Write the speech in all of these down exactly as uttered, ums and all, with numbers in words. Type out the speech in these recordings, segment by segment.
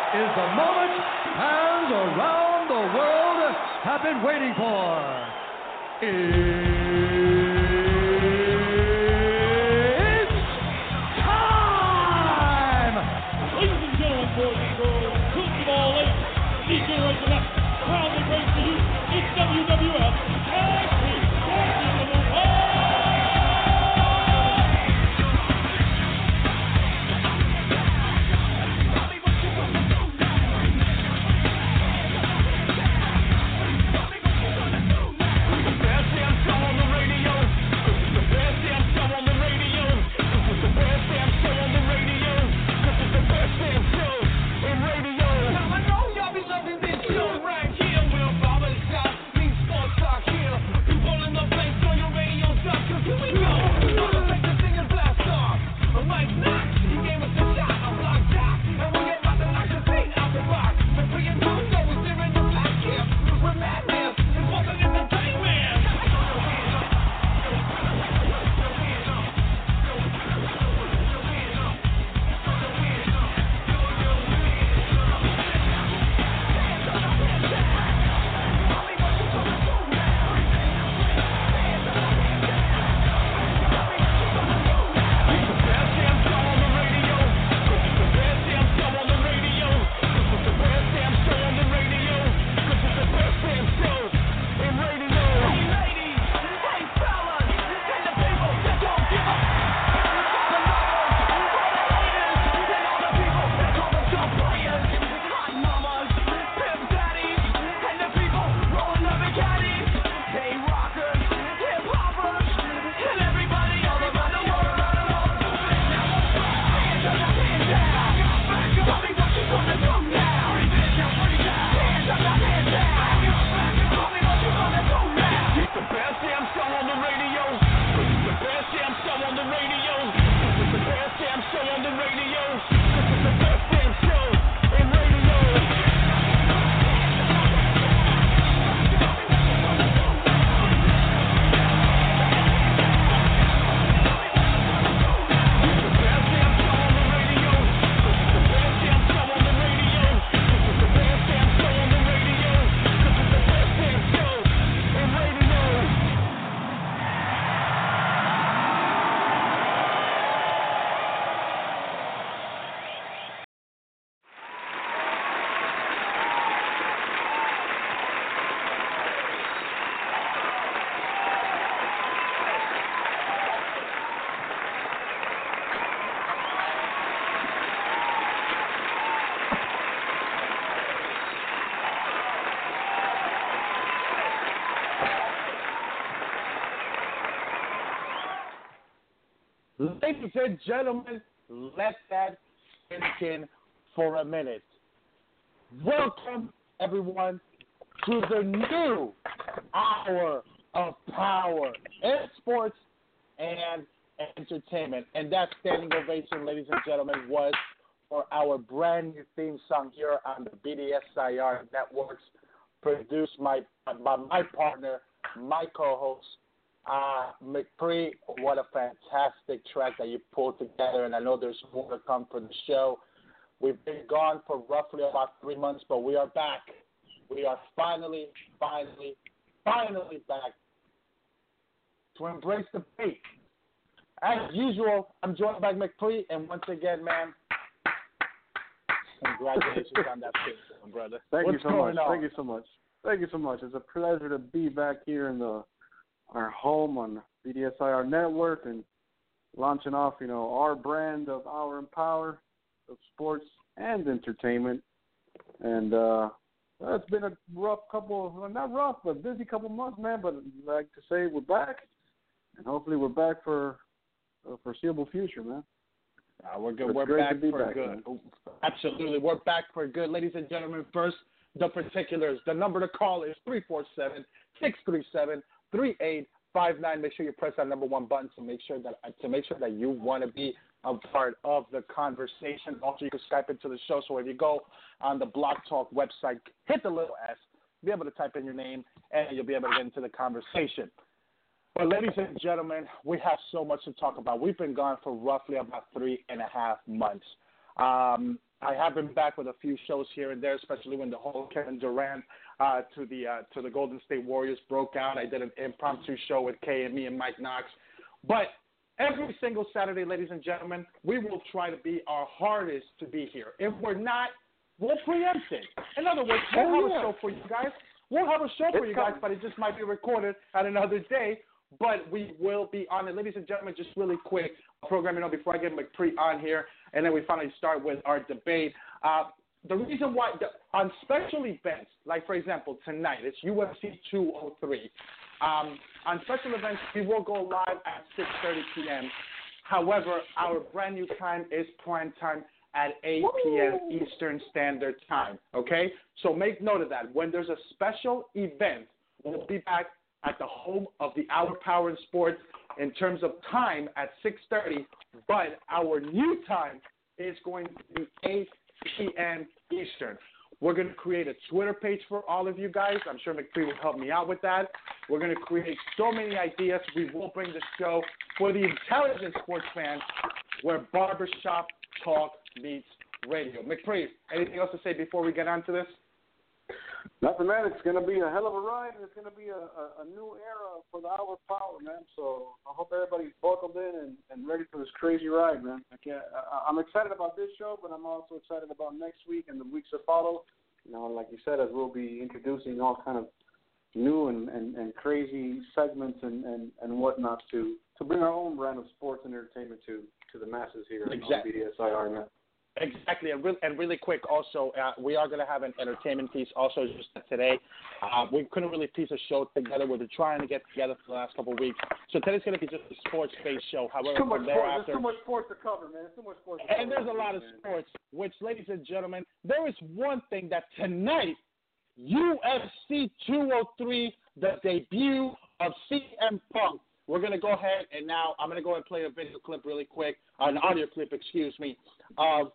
is the moment fans around the world have been waiting for. It's time! Ladies and gentlemen, boys and girls, twins of all ages, D J right to left, proudly brings to you its W W F Tag Team Champions of the World! Ladies and gentlemen, let that sink in for a minute. Welcome, everyone, to the new hour of power in sports and entertainment. And that standing ovation, ladies and gentlemen, was for our brand new theme song here on the B D S I R Networks, produced by, by my partner, my co-host, Uh, McPree. What a fantastic track that you pulled together, and I know there's more to come for the show. We've been gone for roughly about three months, but we are back. We are finally, finally, finally back to embrace the beat. As usual, I'm joined by McPree, and once again, man, congratulations on that pick, brother. Thank What's you so much. on? Thank you so much. Thank you so much. It's a pleasure to be back here in the our home on B D S I R Network and launching off, you know, our brand of Hour and Power of sports and entertainment. And uh, it's been a rough couple, well, not rough, but busy couple months, man. But I'd like to say we're back, and hopefully we're back for a foreseeable future, man. Uh, we're good. It's we're back for back, good. Man. Absolutely. We're back for good. Ladies and gentlemen, first, the particulars. The number to call is three four seven, six three seven, three eight five nine. Make sure you press that number one button to make sure that to make sure that you want to be a part of the conversation. Also, you can Skype into the show. So if you go on the Blog Talk website, hit the little S, be able to type in your name, and you'll be able to get into the conversation. But ladies and gentlemen, we have so much to talk about. We've been gone for roughly about three and a half months. Um, I have been back with a few shows here and there, especially when the whole Kevin Durant uh, to the uh, to the Golden State Warriors broke out. I did an impromptu show with K and me and Mike Knox. But every single Saturday, ladies and gentlemen, we will try to be our hardest to be here. If we're not, we'll preempt it. In other words, we'll Oh, have yeah. a show for you guys. We'll have a show for It's you guys, coming. but it just might be recorded at another day. But we will be on it. Ladies and gentlemen, just really quick, programming on before I get McPree on here, and then we finally start with our debate. Uh, the reason why, the, on special events, like, for example, tonight, it's U F C two oh three. Um, on special events, we will go live at six thirty p.m. However, our brand new time is prime time at eight p.m. Eastern Standard Time, okay? So make note of that. When there's a special event, we'll be back at the home of the Our Power in Sports in terms of time at six thirty, but our new time is going to be eight p.m. Eastern. We're going to create a Twitter page for all of you guys. I'm sure McPhee will help me out with that. We're going to create so many ideas. We will bring the show for the intelligent sports fan where barbershop talk meets radio. McPhee, anything else to say before we get on to this? Nothing, man. It's going to be a hell of a ride, and it's going to be a, a, a new era for the Hour Power, man. So I hope everybody's buckled in and, and ready for this crazy ride, man. I can't, I, I'm excited about this show, but I'm also excited about next week and the weeks that follow. You know, like you said, as we'll be introducing all kind of new and, and, and crazy segments and, and, and whatnot to, to bring our own brand of sports and entertainment to, to the masses here Exactly. on B D S I R, man. Exactly, and, re- and really quick also, uh, we are going to have an entertainment piece also just today. Uh, we couldn't really piece a show together. We've been trying to get together for the last couple of weeks. So today's going to be just a sports-based show. However, Too much from sports. thereafter, There's too much sports to cover, man. There's too much sports to cover. and there's a lot of man. sports, which, ladies and gentlemen, there is one thing that tonight, U F C two oh three, the debut of C M Punk. We're going to go ahead, and now I'm going to go ahead and play a video clip really quick, uh, an audio clip, excuse me, of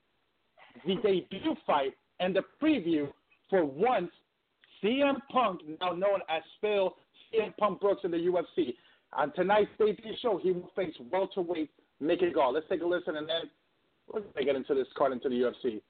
the debut fight and the preview for once C M Punk, now known as Phil C M Punk Brooks in the U F C. On tonight's debut show, he will face welterweight Mickey Gall. Let's take a listen, and then we're going to get into this card into the U F C.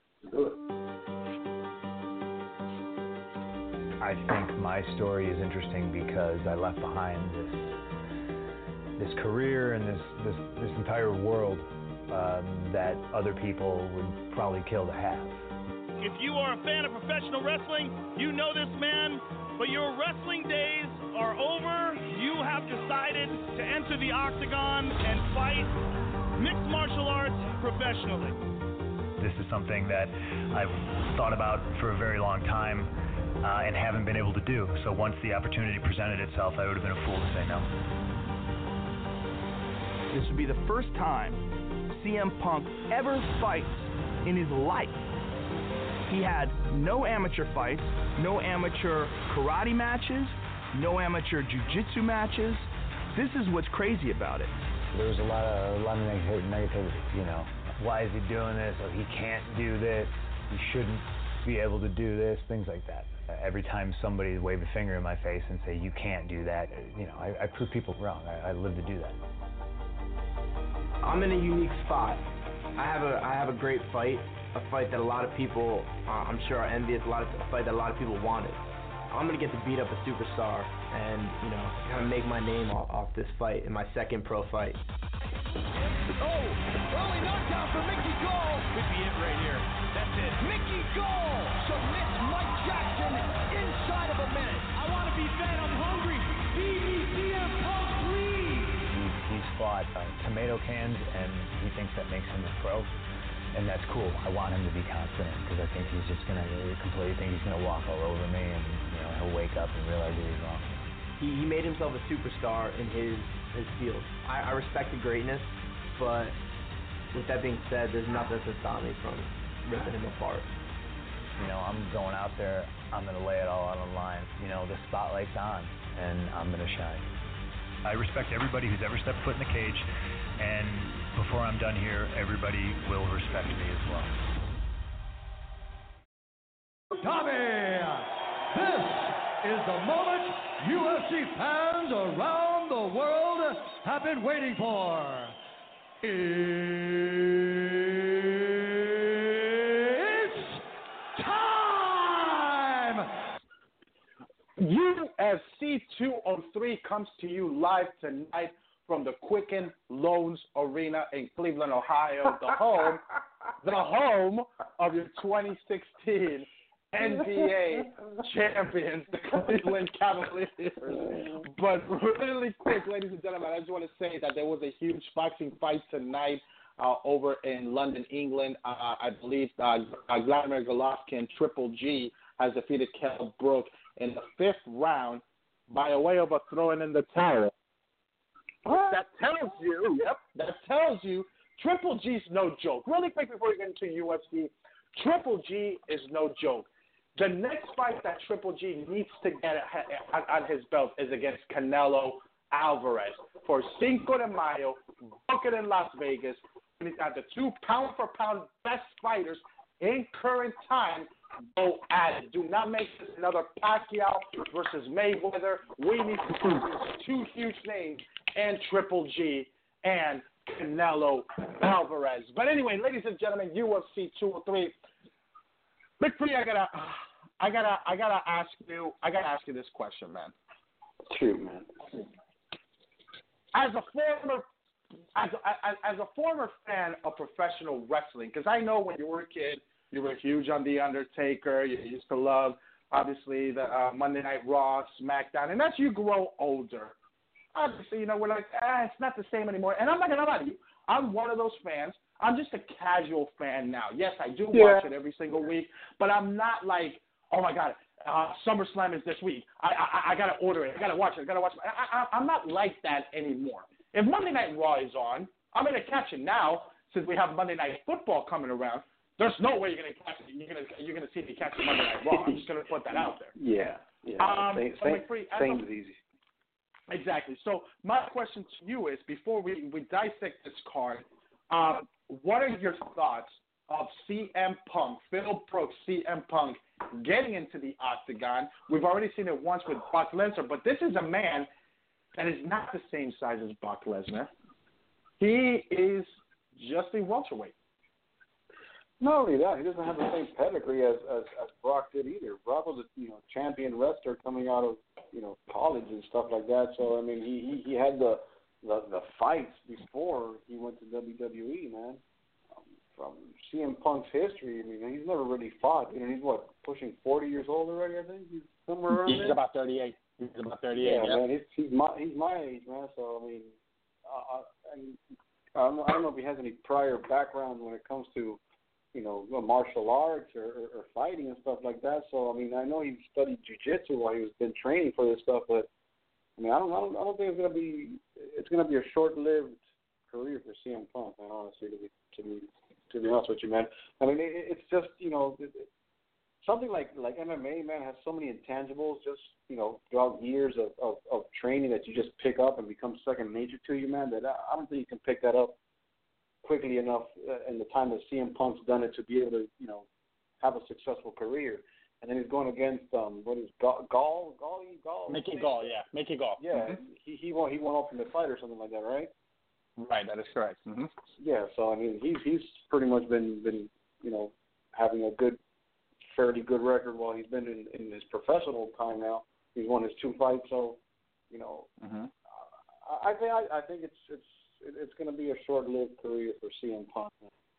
I think my story is interesting because I left behind this this career and this this, this entire world um, that other people would probably kill to have. If you are a fan of professional wrestling, you know this man, but your wrestling days are over. You have decided to enter the octagon and fight mixed martial arts professionally. This is something that I've thought about for a very long time uh, and haven't been able to do. So once the opportunity presented itself, I would have been a fool to say no. This would be the first time C M Punk ever fights in his life. He had no amateur fights, no amateur karate matches, no amateur jiu-jitsu matches. This is what's crazy about it. There was a lot of a lot of negativ- negativity, you know. Why is he doing this? Oh, he can't do this. He shouldn't be able to do this. Things like that. Uh, every time somebody wave a finger in my face and say you can't do that, you know, I, I prove people wrong. I, I live to do that. I'm in a unique spot. I have a I have a great fight, a fight that a lot of people, uh, I'm sure, are envious. A lot of a fight that a lot of people wanted. I'm gonna get to beat up a superstar and, you know, kind of make my name off, off this fight in my second pro fight. Oh, early knockdown for Mickey Gall. Could be it right here. That's it. Mickey Gall submits Mike Jackson inside of a minute. I want to be fed. I'm hungry. Feed me C M Punk, please. He's, he's fought uh, tomato cans, and he thinks that makes him a pro. And that's cool. I want him to be confident because I think he's just going to completely think he's going to walk all over me, and you know he'll wake up and realize he was wrong. He, he made himself a superstar in his his field. I, I respect the greatness, but with that being said, there's nothing to stop me from ripping him apart. You know, I'm going out there. I'm going to lay it all out on the line. You know, the spotlight's on, and I'm going to shine. I respect everybody who's ever stepped foot in the cage, and before I'm done here, everybody will respect me as well. Tommy, this is the moment U F C fans around the world have been waiting for. It's C two oh three comes to you live tonight from the Quicken Loans Arena in Cleveland, Ohio, the home, the home of your twenty sixteen N B A champions, the Cleveland Cavaliers. But really quick, ladies and gentlemen, I just want to say that there was a huge boxing fight tonight uh, over in London, England. Uh, I believe uh, Vladimir Golovkin, Triple G, has defeated Kell Brook in the fifth round by a way of a throwing in the towel. That tells you, yep, that tells you Triple G's no joke. Really quick before we get into U F C, Triple G is no joke. The next fight that Triple G needs to get on his belt is against Canelo Alvarez for Cinco de Mayo, book it in Las Vegas. He's got the two pound-for-pound best fighters in current time go at it. Do not make this another Pacquiao versus Mayweather. We need to see two huge names and Triple G and Canelo Alvarez. But anyway, ladies and gentlemen, U F C two oh three. Big Free, I gotta, I gotta, I gotta ask you, I gotta ask you this question, man. Shoot, man. As a former, as a, as, as a former fan of professional wrestling, because I know when you were a kid, you were huge on The Undertaker. You used to love, obviously, the uh, Monday Night Raw, SmackDown, and as you grow older, obviously, you know, we're like, ah, it's not the same anymore. And I'm not gonna lie to you, I'm one of those fans. I'm just a casual fan now. Yes, I do yeah. watch it every single week, but I'm not like, oh my God, uh, SummerSlam is this week. I, I I gotta order it. I gotta watch it. I gotta watch it. I, I, I'm not like that anymore. If Monday Night Raw is on, I'm gonna catch it now since we have Monday Night Football coming around. There's no way you're gonna catch it. You're gonna you're gonna see me catch the Monday Night Raw. I'm just gonna put that out there. Yeah, yeah. Um, same same, free, same is easy. Exactly. So my question to you is, before we, we dissect this card, uh, what are your thoughts of C M Punk, Phil Brooks, C M Punk, getting into the octagon? We've already seen it once with Brock Lesnar, but this is a man that is not the same size as Brock Lesnar. He is just a welterweight. Not only that, he doesn't have the same pedigree as, as, as Brock did either. Brock was a you know champion wrestler coming out of you know college and stuff like that. So I mean, he he, he had the, the the fights before he went to W W E, man. Um, from C M Punk's history, I mean, he's never really fought. You know, he's what pushing forty years old already. I think he's somewhere around He's there. about thirty-eight. He's about thirty-eight. Yeah, yeah. man, he's he's my he's my age, man. So I mean, uh, and I don't know, I don't know if he has any prior background when it comes to you know, martial arts or, or, or fighting and stuff like that. So, I mean, I know he studied jiu-jitsu while he was been training for this stuff, but, I mean, I don't, I don't, I don't think it's going to be, it's going to be a short-lived career for C M Punk, man, honestly, to be, to be, to be honest with you, man. I mean, it, it's just, you know, it, it, something like, like M M A, man, has so many intangibles just, you know, throughout years of, of, of training that you just pick up and become second nature to you, man, that I, I don't think you can pick that up quickly enough uh, in the time that C M Punk's done it to be able to, you know, have a successful career. And then he's going against um, what is Gall, Gall, Gall, Gall Mickey Gall, yeah, Mickey Gall. Yeah, mm-hmm. he he won he won Ultimate Fight or something like that, right? Right, that is correct. Mm-hmm. Yeah, so I mean, he's he's pretty much been been you know having a good, fairly good record while he's been in, in his professional time now. He's won his two fights, so you know, mm-hmm. I, I think I, I think it's it's. It's going to be a short-lived career for C M Punk.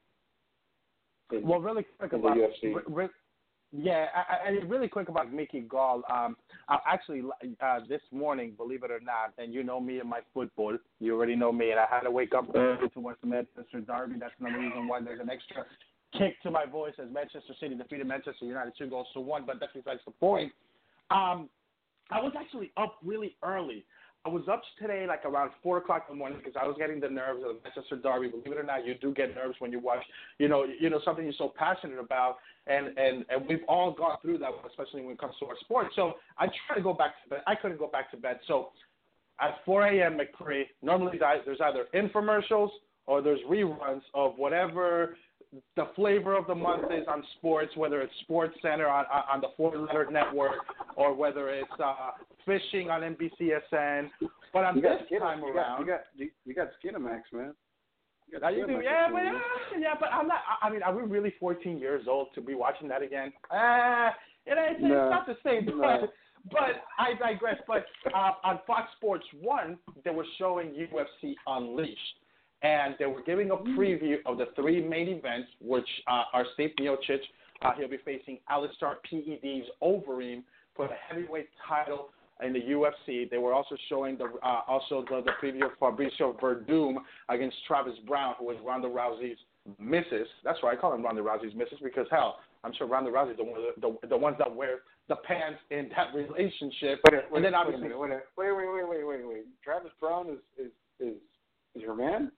In, well, really quick about the U F C. Re, re, yeah, I, I, really quick about Mickey Gall. Um, I actually uh, this morning, believe it or not, and you know me and my football. You already know me, and I had to wake up early to watch the Manchester Derby. That's another reason why there's an extra kick to my voice as Manchester City defeated Manchester United two goals to one. But that's besides the point. Um, I was actually up really early. I was up today like around four o'clock in the morning because I was getting the nerves of the Manchester Derby. Believe it or not, you do get nerves when you watch, you know, you know something you're so passionate about, and, and, and we've all gone through that, especially when it comes to our sport. So I tried to go back to bed. I couldn't go back to bed. So at four a.m. McCree, normally there's either infomercials or there's reruns of whatever the flavor of the month is on sports, whether it's Sports Center on, on the four-letter network or whether it's uh, fishing on N B C S N. But on you this Skin- time you around, got, you got you got Skinamax, man. You you do, yeah, but yeah, yeah, but I'm not. I mean, are we really fourteen years old to be watching that again? Uh, it, it's, no, it's not the same. No. But, but I digress. But uh, on Fox Sports One, they were showing U F C Unleashed, and they were giving a preview of the three main events, which uh, are Steve Miocic. Uh, he'll be facing Alistair P E D's Overeem for the heavyweight title in the U F C. They were also showing the uh, also the, the preview of Fabricio Verdum against Travis Brown, who was Ronda Rousey's missus. That's why I call him Ronda Rousey's missus, because hell, I'm sure Ronda Rousey's the one, the, the ones that wear the pants in that relationship. Wait, wait, and then wait, obviously, a minute, wait, wait, wait, wait, wait, wait, wait. Travis Brown is is is, is your man?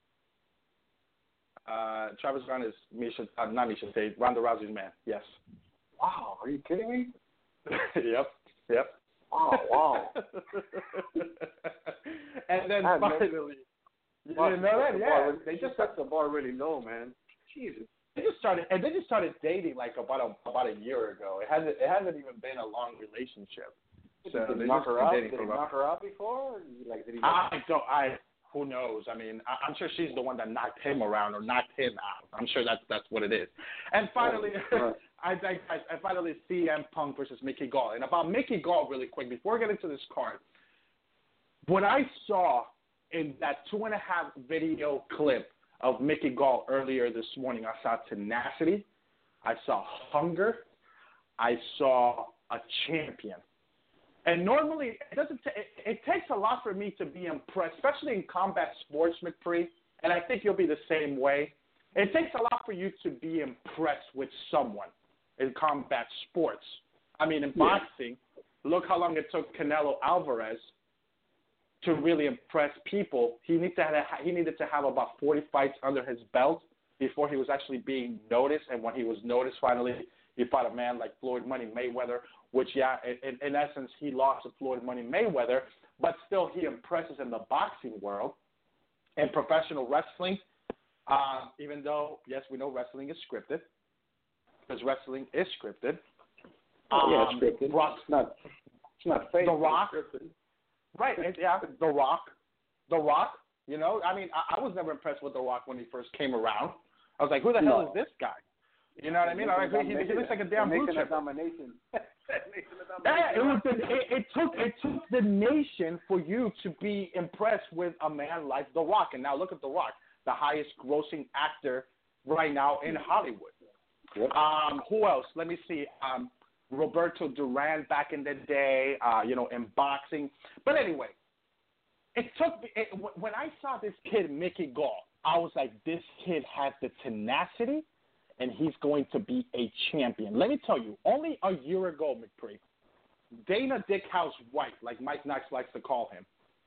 uh, Travis Brown is Misha, uh, not Misha Tate, Ronda Rousey's man. Yes. Wow, are you kidding me? yep. Yep. Wow, wow. and then I finally, no, you didn't know that? the Yeah. bar, They just set the bar really low, man. Jesus. They just started, and they just started dating like about a about a year ago. It hasn't it hasn't even been a long relationship. So did they he knock just her been out? dating Did for he about- knock her out before? Or like, did he? I don't. I who knows? I mean, I, I'm sure she's the one that knocked him around or knocked him out. I'm sure that's that's what it is. And finally, Right. I, I I finally C M Punk versus Mickey Gall. And about Mickey Gall, really quick before we get into this card, what I saw in that two and a half video clip of Mickey Gall earlier this morning, I saw tenacity, I saw hunger, I saw a champion. And normally, it doesn't. T- it, it takes a lot for me to be impressed, especially in combat sports, McPree. And I think you'll be the same way. It takes a lot for you to be impressed with someone in combat sports. I mean, in Yeah. boxing, look how long it took Canelo Alvarez to really impress people. He needed to have, he needed to have about forty fights under his belt before he was actually being noticed. And when he was noticed, finally, he fought a man like Floyd Money Mayweather, which, yeah, in, in essence, he lost to Floyd Money Mayweather, but still he impresses in the boxing world. And professional wrestling, uh, even though, yes, we know wrestling is scripted, because wrestling is scripted. Oh, yeah, Um, it's scripted. Rock, It's not. It's not fake. The Rock. It's scripted. right, and, yeah, The Rock. The Rock, you know, I mean, I, I was never impressed with The Rock when he first came around. I was like, who the hell No. is this guy? You know what I mean? I like, he, he looks like a damn blue making chip. a domination. Yeah, it, was the, it, it took it took the nation for you to be impressed with a man like The Rock. And now look at The Rock, the highest grossing actor right now in Hollywood. Yep. Um, who else? Let me see. Um, Roberto Duran back in the day, uh, you know, in boxing. But anyway, it took me, it, when I saw this kid, Mickey Gall, I was like, this kid has the tenacity, and he's going to be a champion. Let me tell you, only a year ago, McPree, Dana Dickhouse White, like Mike Knox likes to call him,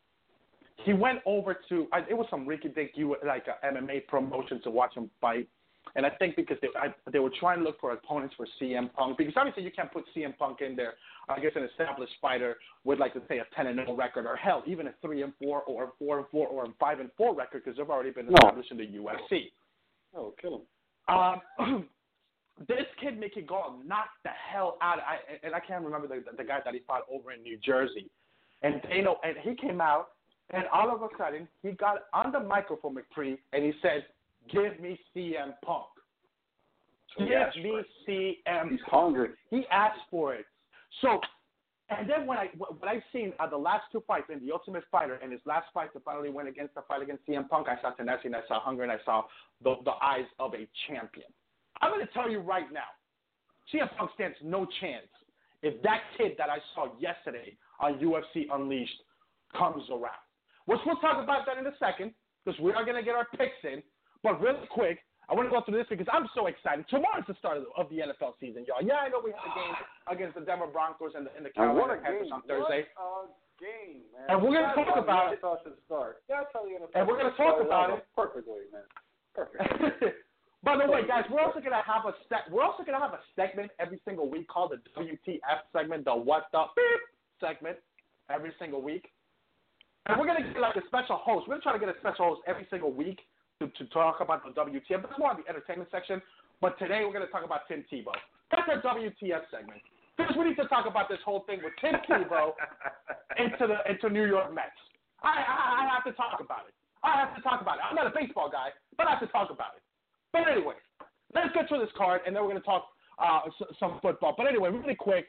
he went over to, it was some rinky-dink, like a M M A promotion to watch him fight. And I think because they I, they were trying to look for opponents for C M Punk, because obviously you can't put C M Punk in there, I guess, an established fighter with, like, let's say, a ten and oh record, or hell, even a three and four or a four and four or a five and four record, because they've already been established no. in the U F C. Oh, kill him. Um, this kid, Mickey Gall, knocked the hell out of, I, and I can't remember the, the guy that he fought over in New Jersey. And they know, and he came out, and all of a sudden, he got on the microphone, McPree, and he said, give me C M Punk. So give me C M He's Punk. hungry. He asked for it. So, and then when I what I've seen uh, the last two fights in the Ultimate Fighter, and his last fight to finally win against the fight against C M Punk, I saw tenacity, and I saw hunger, and I saw the, the eyes of a champion. I'm going to tell you right now, C M Punk stands no chance if that kid that I saw yesterday on U F C Unleashed comes around. Which we'll talk about that in a second, because we are going to get our picks in. But really quick, I want to go through this because I'm so excited. Tomorrow's the start of the, of the N F L season, y'all. Yeah, I know we have a game against the Denver Broncos and the, and the Carolina Panthers on Thursday. What a game, man. And we're going to talk about it. The N F L should start. That's how the N F L And we're going to talk about it. Perfectly, man. Perfect. By the way, guys, we're also going to have a sec- we're also going to have a segment every single week called the W T F segment, the What the Beep segment, every single week. And we're going to get like a special host. We're going to try to get a special host every single week to, to talk about the W T F. That's more on the entertainment section. But today we're going to talk about Tim Tebow. That's our W T F segment. Because we need to talk about this whole thing with Tim Tebow into the into New York Mets. I, I I have to talk about it. I have to talk about it. I'm not a baseball guy, but I have to talk about it. But anyway, let's get through this card, and then we're going to talk uh, s- some football. But anyway, really quick,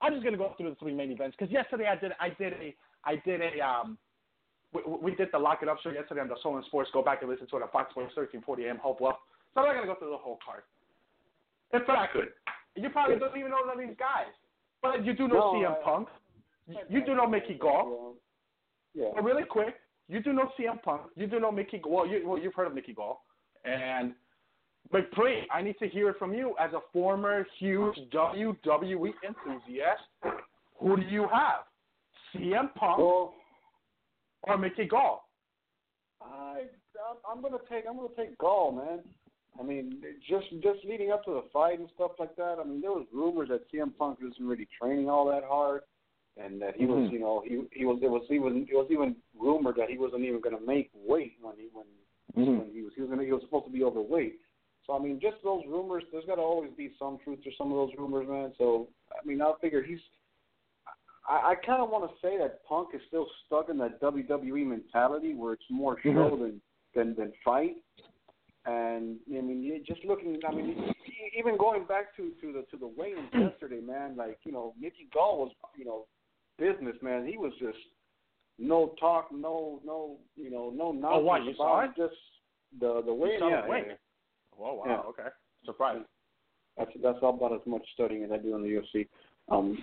I'm just gonna go through the three main events because yesterday I did I did a I did a um we, we did the Lock It Up show yesterday on the Soul and Sports. Go back and listen to it on Fox Sports thirteen forty a.m. Hopewell. So I'm not gonna go through the whole card. In fact, I could. You probably don't even know none of these guys, but you do know No, C M I, Punk. You, you do know Mickey Gall. Yeah. But really quick, you do know C M Punk. You do know Mickey Gall. Well, you, well, you've heard of Mickey Gall. And McPree, I need to hear it from you as a former huge W W E enthusiast. Who do you have, C M Punk Well, or Mickey Gall? I I'm gonna take I'm gonna take Gall, man. I mean, just just leading up to the fight and stuff like that. I mean, there was rumors that C M Punk wasn't really training all that hard, and that he mm-hmm. was, you know, he he was it was even it was even rumored that he wasn't even going to make weight when he when mm-hmm. when he was he was gonna, he was supposed to be overweight. So I mean, just those rumors. There's got to always be some truth to some of those rumors, man. So I mean, I figure he's. I, I kind of want to say that Punk is still stuck in that W W E mentality where it's more show mm-hmm. than, than than fight. And I mean, just looking. I mean, even going back to, to the to the weigh-ins yesterday, man. Like you know, Mickey Gall was you know, business man. He was just no talk, no no you know no nonsense. Oh, what you saw it? Just the the weigh-in. Yeah, yeah, yeah. Oh wow, yeah. okay, surprise. That's that's about as much studying as I do in the U F C. Um,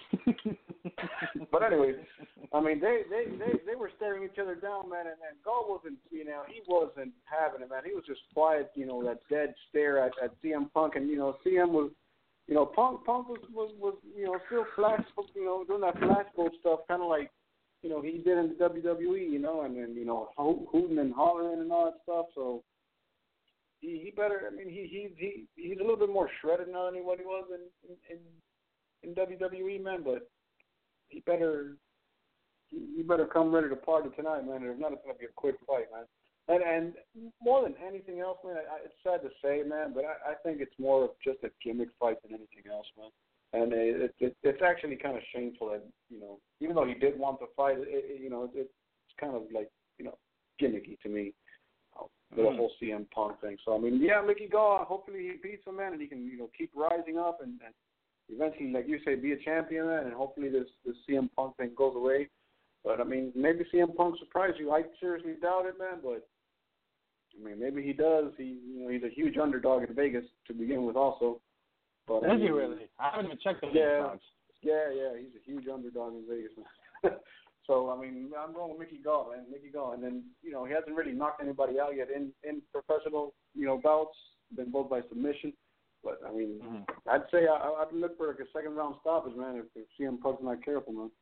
but anyway, I mean, they, they, they, they were staring each other down, man, and, and Gall wasn't, you know, he wasn't having it, man. He was just quiet, you know, that dead stare at, at C M Punk, and, you know, C M was, you know, Punk Punk was, was, was you know, still flash, you know, doing that flashbulb stuff, kind of like, you know, he did in the W W E, you know, and then, you know, hooting and hollering and all that stuff, so he, he better, I mean, he, he, he, he's a little bit more shredded now than what he was in, in, in in W W E, man, but he better he, he better come ready to party tonight, man. If not, it's going to be a quick fight, man. And and more than anything else, man, I, it's sad to say, man, but I, I think it's more of just a gimmick fight than anything else, man. And it, it, it's actually kind of shameful that, you know, even though he did want to fight, it, it, you know, it, it's kind of like, you know, gimmicky to me, the mm. whole C M Punk thing. So, I mean, yeah, Mickey Gall, hopefully he beats him, man, and he can, you know, keep rising up and, and eventually, like you say, be a champion, man, and hopefully this, this C M Punk thing goes away. But, I mean, maybe C M Punk surprised you. I seriously doubt it, man, but, I mean, maybe he does. He, you know, he's a huge underdog in Vegas to begin with also. But, Is I mean, he really? I haven't even checked the yeah, odds. yeah, yeah, he's a huge underdog in Vegas, man. So, I mean, I'm going with Mickey Gall, man, Mickey Gall. And then, you know, he hasn't really knocked anybody out yet in, in professional, you know, bouts, been both by submission. But, I mean, mm-hmm. I'd say I, I'd look for like a second-round stoppage, man, if, if C M Punk's not careful, man.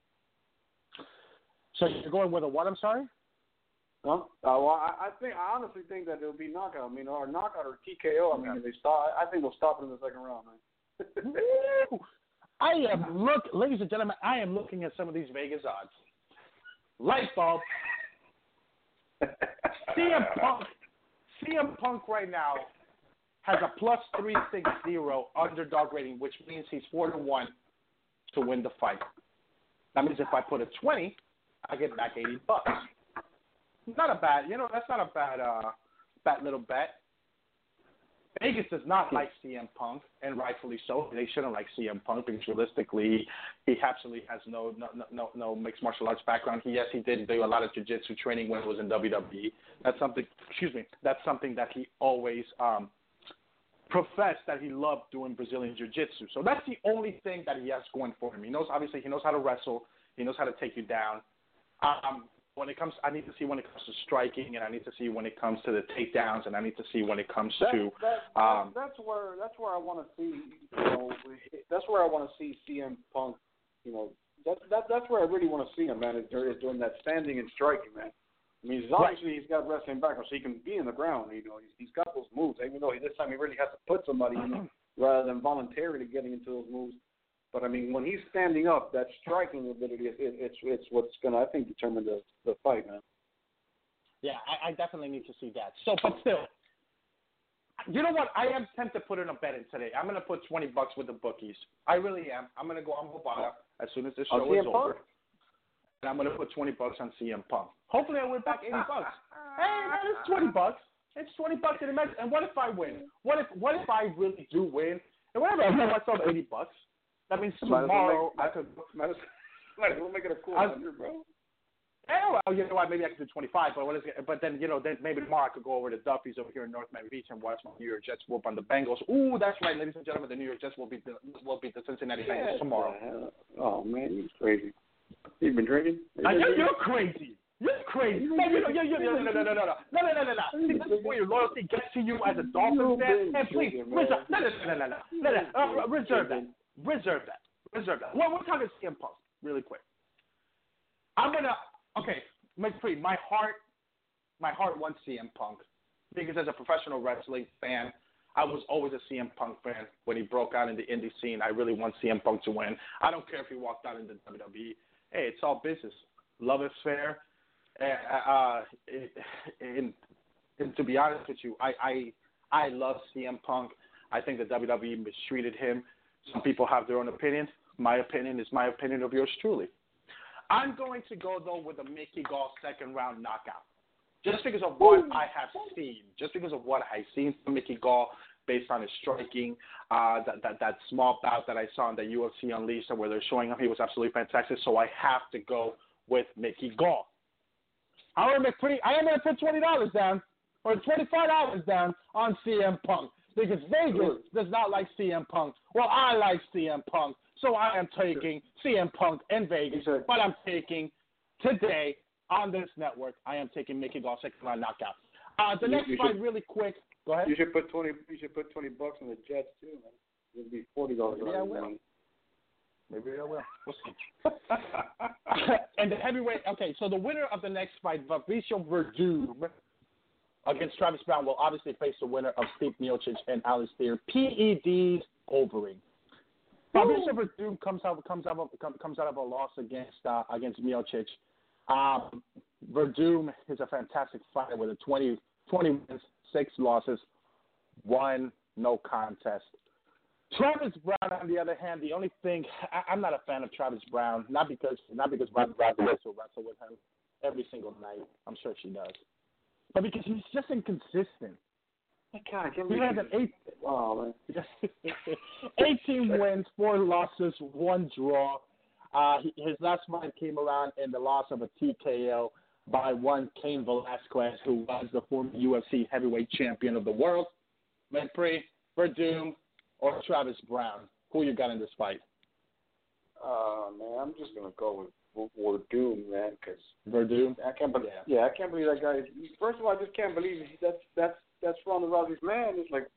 So you're going with a what, I'm sorry? Huh? Uh, well, I, I think I honestly think that it'll be knockout. I mean, or knockout or T K O. I mean, if they stop, I think they'll stop it in the second round, man. I am look, ladies and gentlemen, I am looking at some of these Vegas odds. Light bulb. C M Punk, C M Punk right now has a plus three sixty underdog rating, which means he's four to one to win the fight. That means if I put a twenty, I get back eighty bucks. Not a bad, you know, that's not a bad, uh, bad little bet. Vegas does not like C M Punk, and rightfully so. They shouldn't like C M Punk because realistically, he absolutely has no no no no mixed martial arts background. He yes, he did do a lot of jiu-jitsu training when he was in W W E. That's something. Excuse me. That's something that he always um, professed that he loved doing Brazilian jiu-jitsu. So that's the only thing that he has going for him. He knows obviously he knows how to wrestle. He knows how to take you down. Um, When it comes, I need to see when it comes to striking, and I need to see when it comes to the takedowns, and I need to see when it comes that, to. That, um, that's where that's where I want to see. You know, that's where I want to see C M Punk. You know, that's that, that's where I really want to see him, man. Is, is doing that standing and striking, man. I mean, he's obviously right. he's got wrestling background, so he can be in the ground. You know, he's, he's got those moves. Even though this time he really has to put somebody in rather than voluntarily getting into those moves. But I mean, when he's standing up, that striking ability, it, it, it's it's what's going to, I think, determine the the fight, man. Yeah, I, I definitely need to see that. So, but still, you know what? I am tempted to put in a bet in today. I'm going to put twenty bucks with the bookies. I really am. I'm going to go on Bovada as soon as this show is over, and I'm going to put twenty bucks on C M Punk. Hopefully, I win back eighty bucks. Hey, man, it's twenty bucks. It's twenty bucks in the match. And what if I win? What if what if I really do win? And whatever, I win myself eighty bucks. That means Might as well tomorrow make, I could. Might as, might as well make it a cool I- hundred, bro. Yeah, well, you know what? Maybe I could do twenty-five, but what is it? But then you know, then maybe tomorrow I could go over to Duffy's over here in North Miami Beach and watch my New York Jets whoop on the Bengals. Ooh, that's right, ladies and gentlemen. The New York Jets will beat the will beat the Cincinnati Bengals tomorrow. Oh man, you crazy. You been drinking? I know you're crazy. You're crazy. No, you know, you, you, no, no, no, no, no, no, no, no, no, no, no. See, this is where your loyalty gets to you as a Dolphins fan. And please, reserve, no, no, no, no, no, no, no, uh, reserve that, reserve that, reserve that. Well, we're talking C M Punk really quick. I'm gonna, okay, McPree, my heart, my heart wants C M Punk because as a professional wrestling fan, I was always a C M Punk fan. When he broke out in the indie scene, I really want C M Punk to win. I don't care if he walked out in the W W E. Hey, it's all business. Love is fair. Uh, uh, and, and to be honest with you, I, I I love C M Punk. I think the W W E mistreated him. Some people have their own opinions. My opinion is my opinion of yours truly. I'm going to go, though, with a Mickey Gall second-round knockout. Just because of what I have seen. Just because of what I've seen from Mickey Gall based on his striking, uh, that, that, that small bout that I saw in the U F C Unleashed where they're showing him, he was absolutely fantastic. So I have to go with Mickey Gall. All right, McPree, I am going to put twenty dollars down or twenty-five dollars down on C M Punk because Vegas does not like C M Punk. Well, I like C M Punk, so I am taking C M Punk in Vegas, but I'm taking today on this network, I am taking Mickey Gall second round knockout. Uh, the You- next you fight, should- really quick. Go ahead. You should put twenty. You should put twenty bucks on the Jets too, man. It'll be forty dollars. Maybe I will. Maybe I will. We'll see. And the heavyweight. Okay, so the winner of the next fight, Fabricio Verdum, against Travis Brown, will obviously face the winner of Steve Miocic and Alistair P E D's Overeem. Fabricio Verdum comes out comes out of, comes out of a loss against uh, against Miocic. Um, Verdum is a fantastic fighter with a twenty, twenty wins, six losses, one no contest. Travis Brown, on the other hand, the only thing I, I'm not a fan of Travis Brown, not because not because Ronda Rousey wants to wrestle with him every single night. I'm sure she does, but because he's just inconsistent. God, I can't He has an eight, oh, man. eighteen wins, four losses, one draw. Uh, he, his last fight came around in the loss of a T K O by one Cain Velasquez, who was the former U F C heavyweight champion of the world. McPree, Verdum, or Travis Brown? Who you got in this fight? Uh, man, I'm just gonna go with Verdum, man, because Verdum. I can't believe. Yeah. Yeah, I can't believe that guy. First of all, I just can't believe that's that's that's Ronda Rousey's man. It's like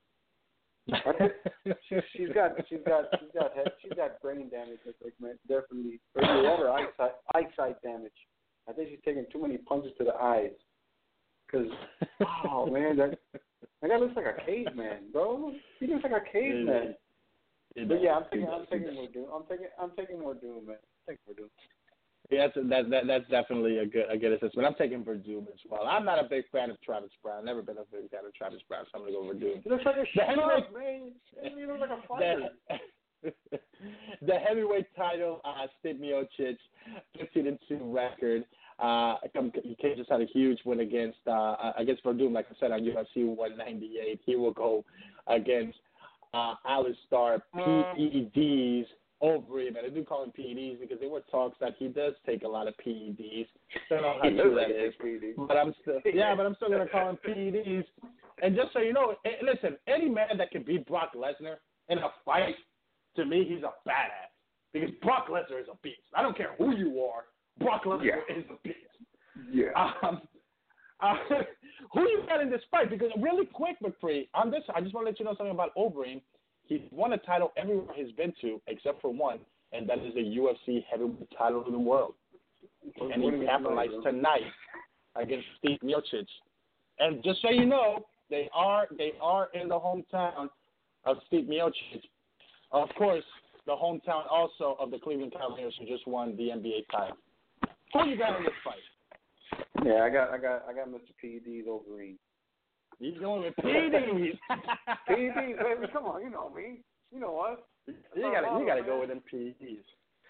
she, she's got she's got she's got head, she's got brain damage. It's like, man, definitely, or she had her eyesight eyesight damage. I think she's taking too many punches to the eyes. Cause oh man, that that guy looks like a caveman, bro. He looks like a caveman. Yeah, but yeah, I'm taking I'm taking Verdum. I'm taking I'm taking Verdum, man. I'm taking Verdum. Yeah, that's that, that that's definitely a good a good assessment. I'm taking Verdum as well. I'm not a big fan of Travis Brown. Never been a big fan of Travis Brown, so I'm gonna go Verdum. He looks like a The shark, heavyweight- man. He looks like a fighter. The, the heavyweight title, uh, Steve Miocic, fifteen and two record. Uh, he just had a huge win against uh, against Verdum, like I said, on U F C one ninety-eight. He will go against uh, Alistair P E D's Overeem. And I do call him P E Ds because there were talks that he does take a lot of P E Ds. I don't know how true that is, but I'm still yeah, but I'm still gonna call him P E Ds. And just so you know, listen, any man that can beat Brock Lesnar in a fight, to me, he's a badass because Brock Lesnar is a beast. I don't care who you are. Brock Lesnar yeah. is a beast. Yeah. Um, uh, who you got in this fight? Because really quick, McPree, on this, I just want to let you know something about Overeem. He's won a title everywhere he's been to except for one, and that is the U F C heavyweight title of the world. And he capitalized tonight against Steve Miocic. And just so you know, they are they are in the hometown of Steve Miocic. Of course, the hometown also of the Cleveland Cavaliers, who just won the N B A title. Who you got in this fight? Yeah, I got, I got, I got Mister P E D's Overeem. He's going with P E D's. P E D's, baby, come on, you know me, you know what? You got, you got to go with them P E D's.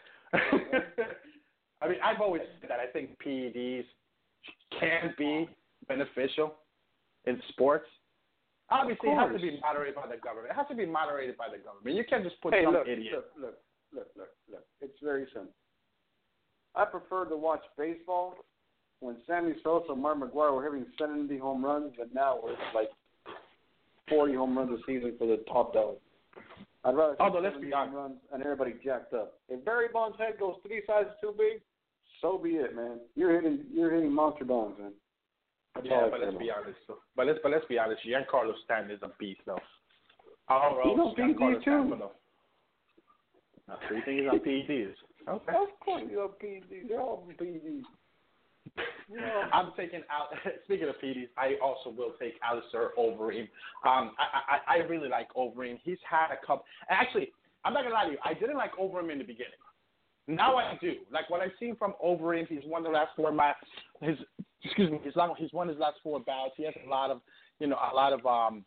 I mean, I've always said that I think P E Ds can be beneficial in sports. Obviously, it has to be moderated by the government. It has to be moderated by the government. You can't just put hey, some look, idiot. Look, look, look, look, look. It's very simple. I prefer to watch baseball when Sammy Sosa and Mark McGwire were hitting seventy home runs, but now we're like forty home runs a season for the top dog. I'd rather see Although, let's seventy be home honest. runs and everybody jacked up. If Barry Bonds' head goes three sizes too big, so be it, man. You're hitting, you're hitting monster bombs, man. That's Yeah, all I but care let's about. be honest. So, but let's but let's be honest. Giancarlo Stanton is a beast, though. Our He's on own P E D Giancarlo too. Stanton, though. Uh, so you think he's on P E Ds? Okay. Of course he's on P E Ds. They're all on P E Ds. Yeah. I'm taking out. Speaking of P E Ds, I also will take Alistair Overeem. Um, I, I I really like Overeem. He's had a couple. Actually, I'm not gonna lie to you. I didn't like Overeem in the beginning. Now I do. Like what I've seen from Overeem, he's won the last four matches. His excuse me, he's long, he's won his last four bouts. He has a lot of, you know, a lot of um.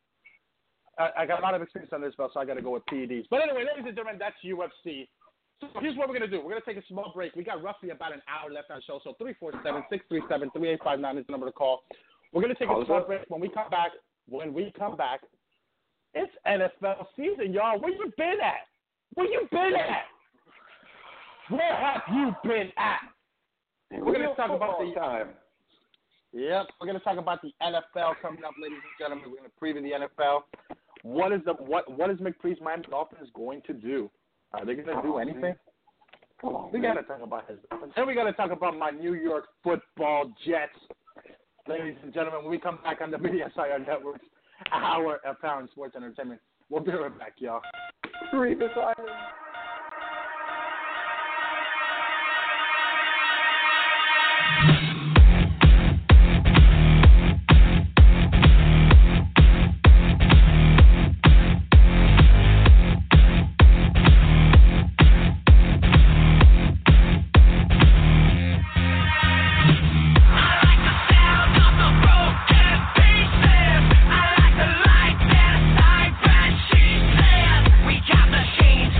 I, I got a lot of experience on this belt, so I got to go with P E Ds. But anyway, ladies and gentlemen, that's U F C. So here's what we're going to do. We're going to take a small break. We got roughly about an hour left on the show. So three four seven, six three seven, three eight five nine is the number to call. We're going to take a small break. When we come back, when we come back, it's N F L season, y'all. Where you been at? Where you been at? Where have you been at? We're going to talk about the time. Yep, we're going to talk about the N F L coming up, ladies and gentlemen. We're going to preview the N F L. What is the what what is McPree's Miami Dolphins going to do? Are they going to do anything? Come on, we got to talk about his. Then we got to talk about my New York Football Jets, ladies and gentlemen. When we come back on the B D S I R Network's Hour of Power and Sports Entertainment, we'll be right back, y'all. Three beside him. We got machines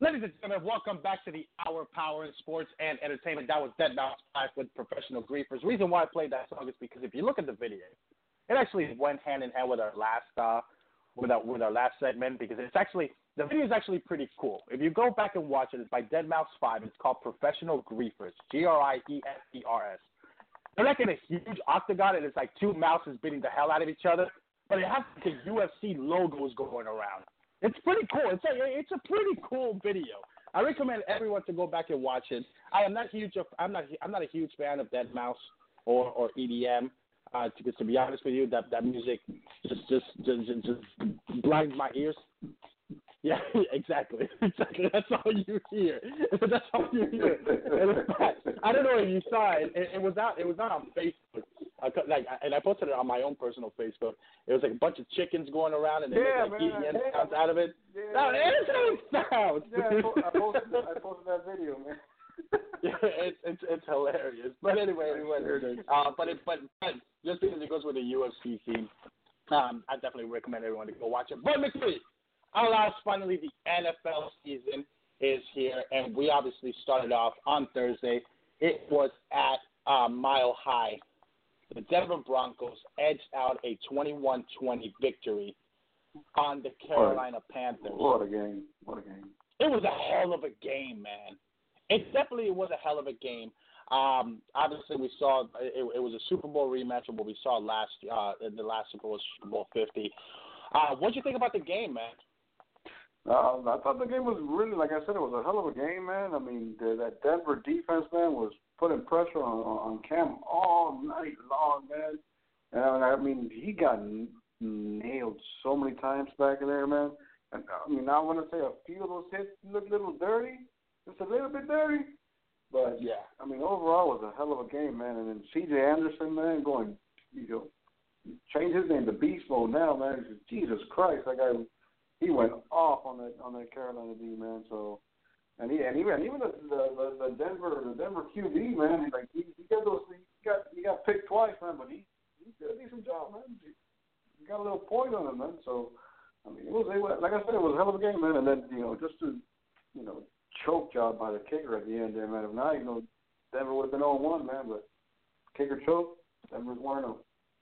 Ladies and gentlemen, welcome back to the Hour Power in Sports and Entertainment. That was Dead Mouse five with Professional Griefers. The reason why I played that song is because if you look at the video, it actually went hand in hand with our last uh, with our with our last segment because it's actually the video is actually pretty cool. If you go back and watch it, it's by Dead Mouse five. It's called Professional Griefers. G R I E F E R S. They're like in a huge octagon, and it's like two mouses beating the hell out of each other. But it has the U F C logos going around. It's pretty cool. It's a it's a pretty cool video. I recommend everyone to go back and watch it. I am not huge. Of, I'm not. I'm not a huge fan of Dead Mouse or, or E D M. Uh, to, to be honest with you, that that music just just just, just blinds my ears. Yeah, exactly. Exactly. That's all you hear. That's all you hear. I don't know if you saw it. It, it was out. It was out on Facebook. I, like, and I posted it on my own personal Facebook. It was like a bunch of chickens going around, and they yeah, make like man, E D M yeah. sounds out of it. Yeah, no, it is how it sounds. Yeah, I, po- I posted. I posted that video, man. Yeah, it's it's it's hilarious. But anyway, anyway, uh, but it but, but just because it goes with the U F C theme, um, I definitely recommend everyone to go watch it. But McPhee, alas, finally the N F L season is here, and we obviously started off on Thursday. It was at uh, Mile High. The Denver Broncos edged out a twenty-one twenty victory on the Carolina Panthers. What a game! What a game! It was a hell of a game, man. It definitely was a hell of a game. Um, obviously, we saw it, it was a Super Bowl rematch of what we saw last uh, in the last Super Bowl, Super Bowl fifty. Uh, what did you think about the game, man? Uh, I thought the game was really, like I said, it was a hell of a game, man. I mean, the, that Denver defense, man, was putting pressure on, on Cam all night long, man. And I mean, he got n- nailed so many times back in there, man. And I mean, I want to say a few of those hits look a little dirty, just a little bit dirty. But yeah, I mean, overall, it was a hell of a game, man. And then C J Anderson, man, going, you know, change his name to Beast Mode now, man. Jesus Christ, that guy, he went off on that on that Carolina D, man. So, and he and even even the the, the Denver the Denver Q B, man, he like he, he got those he got he got picked twice, man, but he he did a decent job, man. He, he got a little point on him, man. So, I mean, it was, it was like I said, it was a hell of a game, man. And then you know, just to you know. choke job by the kicker at the end there, man. If not, you know, Denver would have been oh one, man, but kicker choke, Denver's one oh.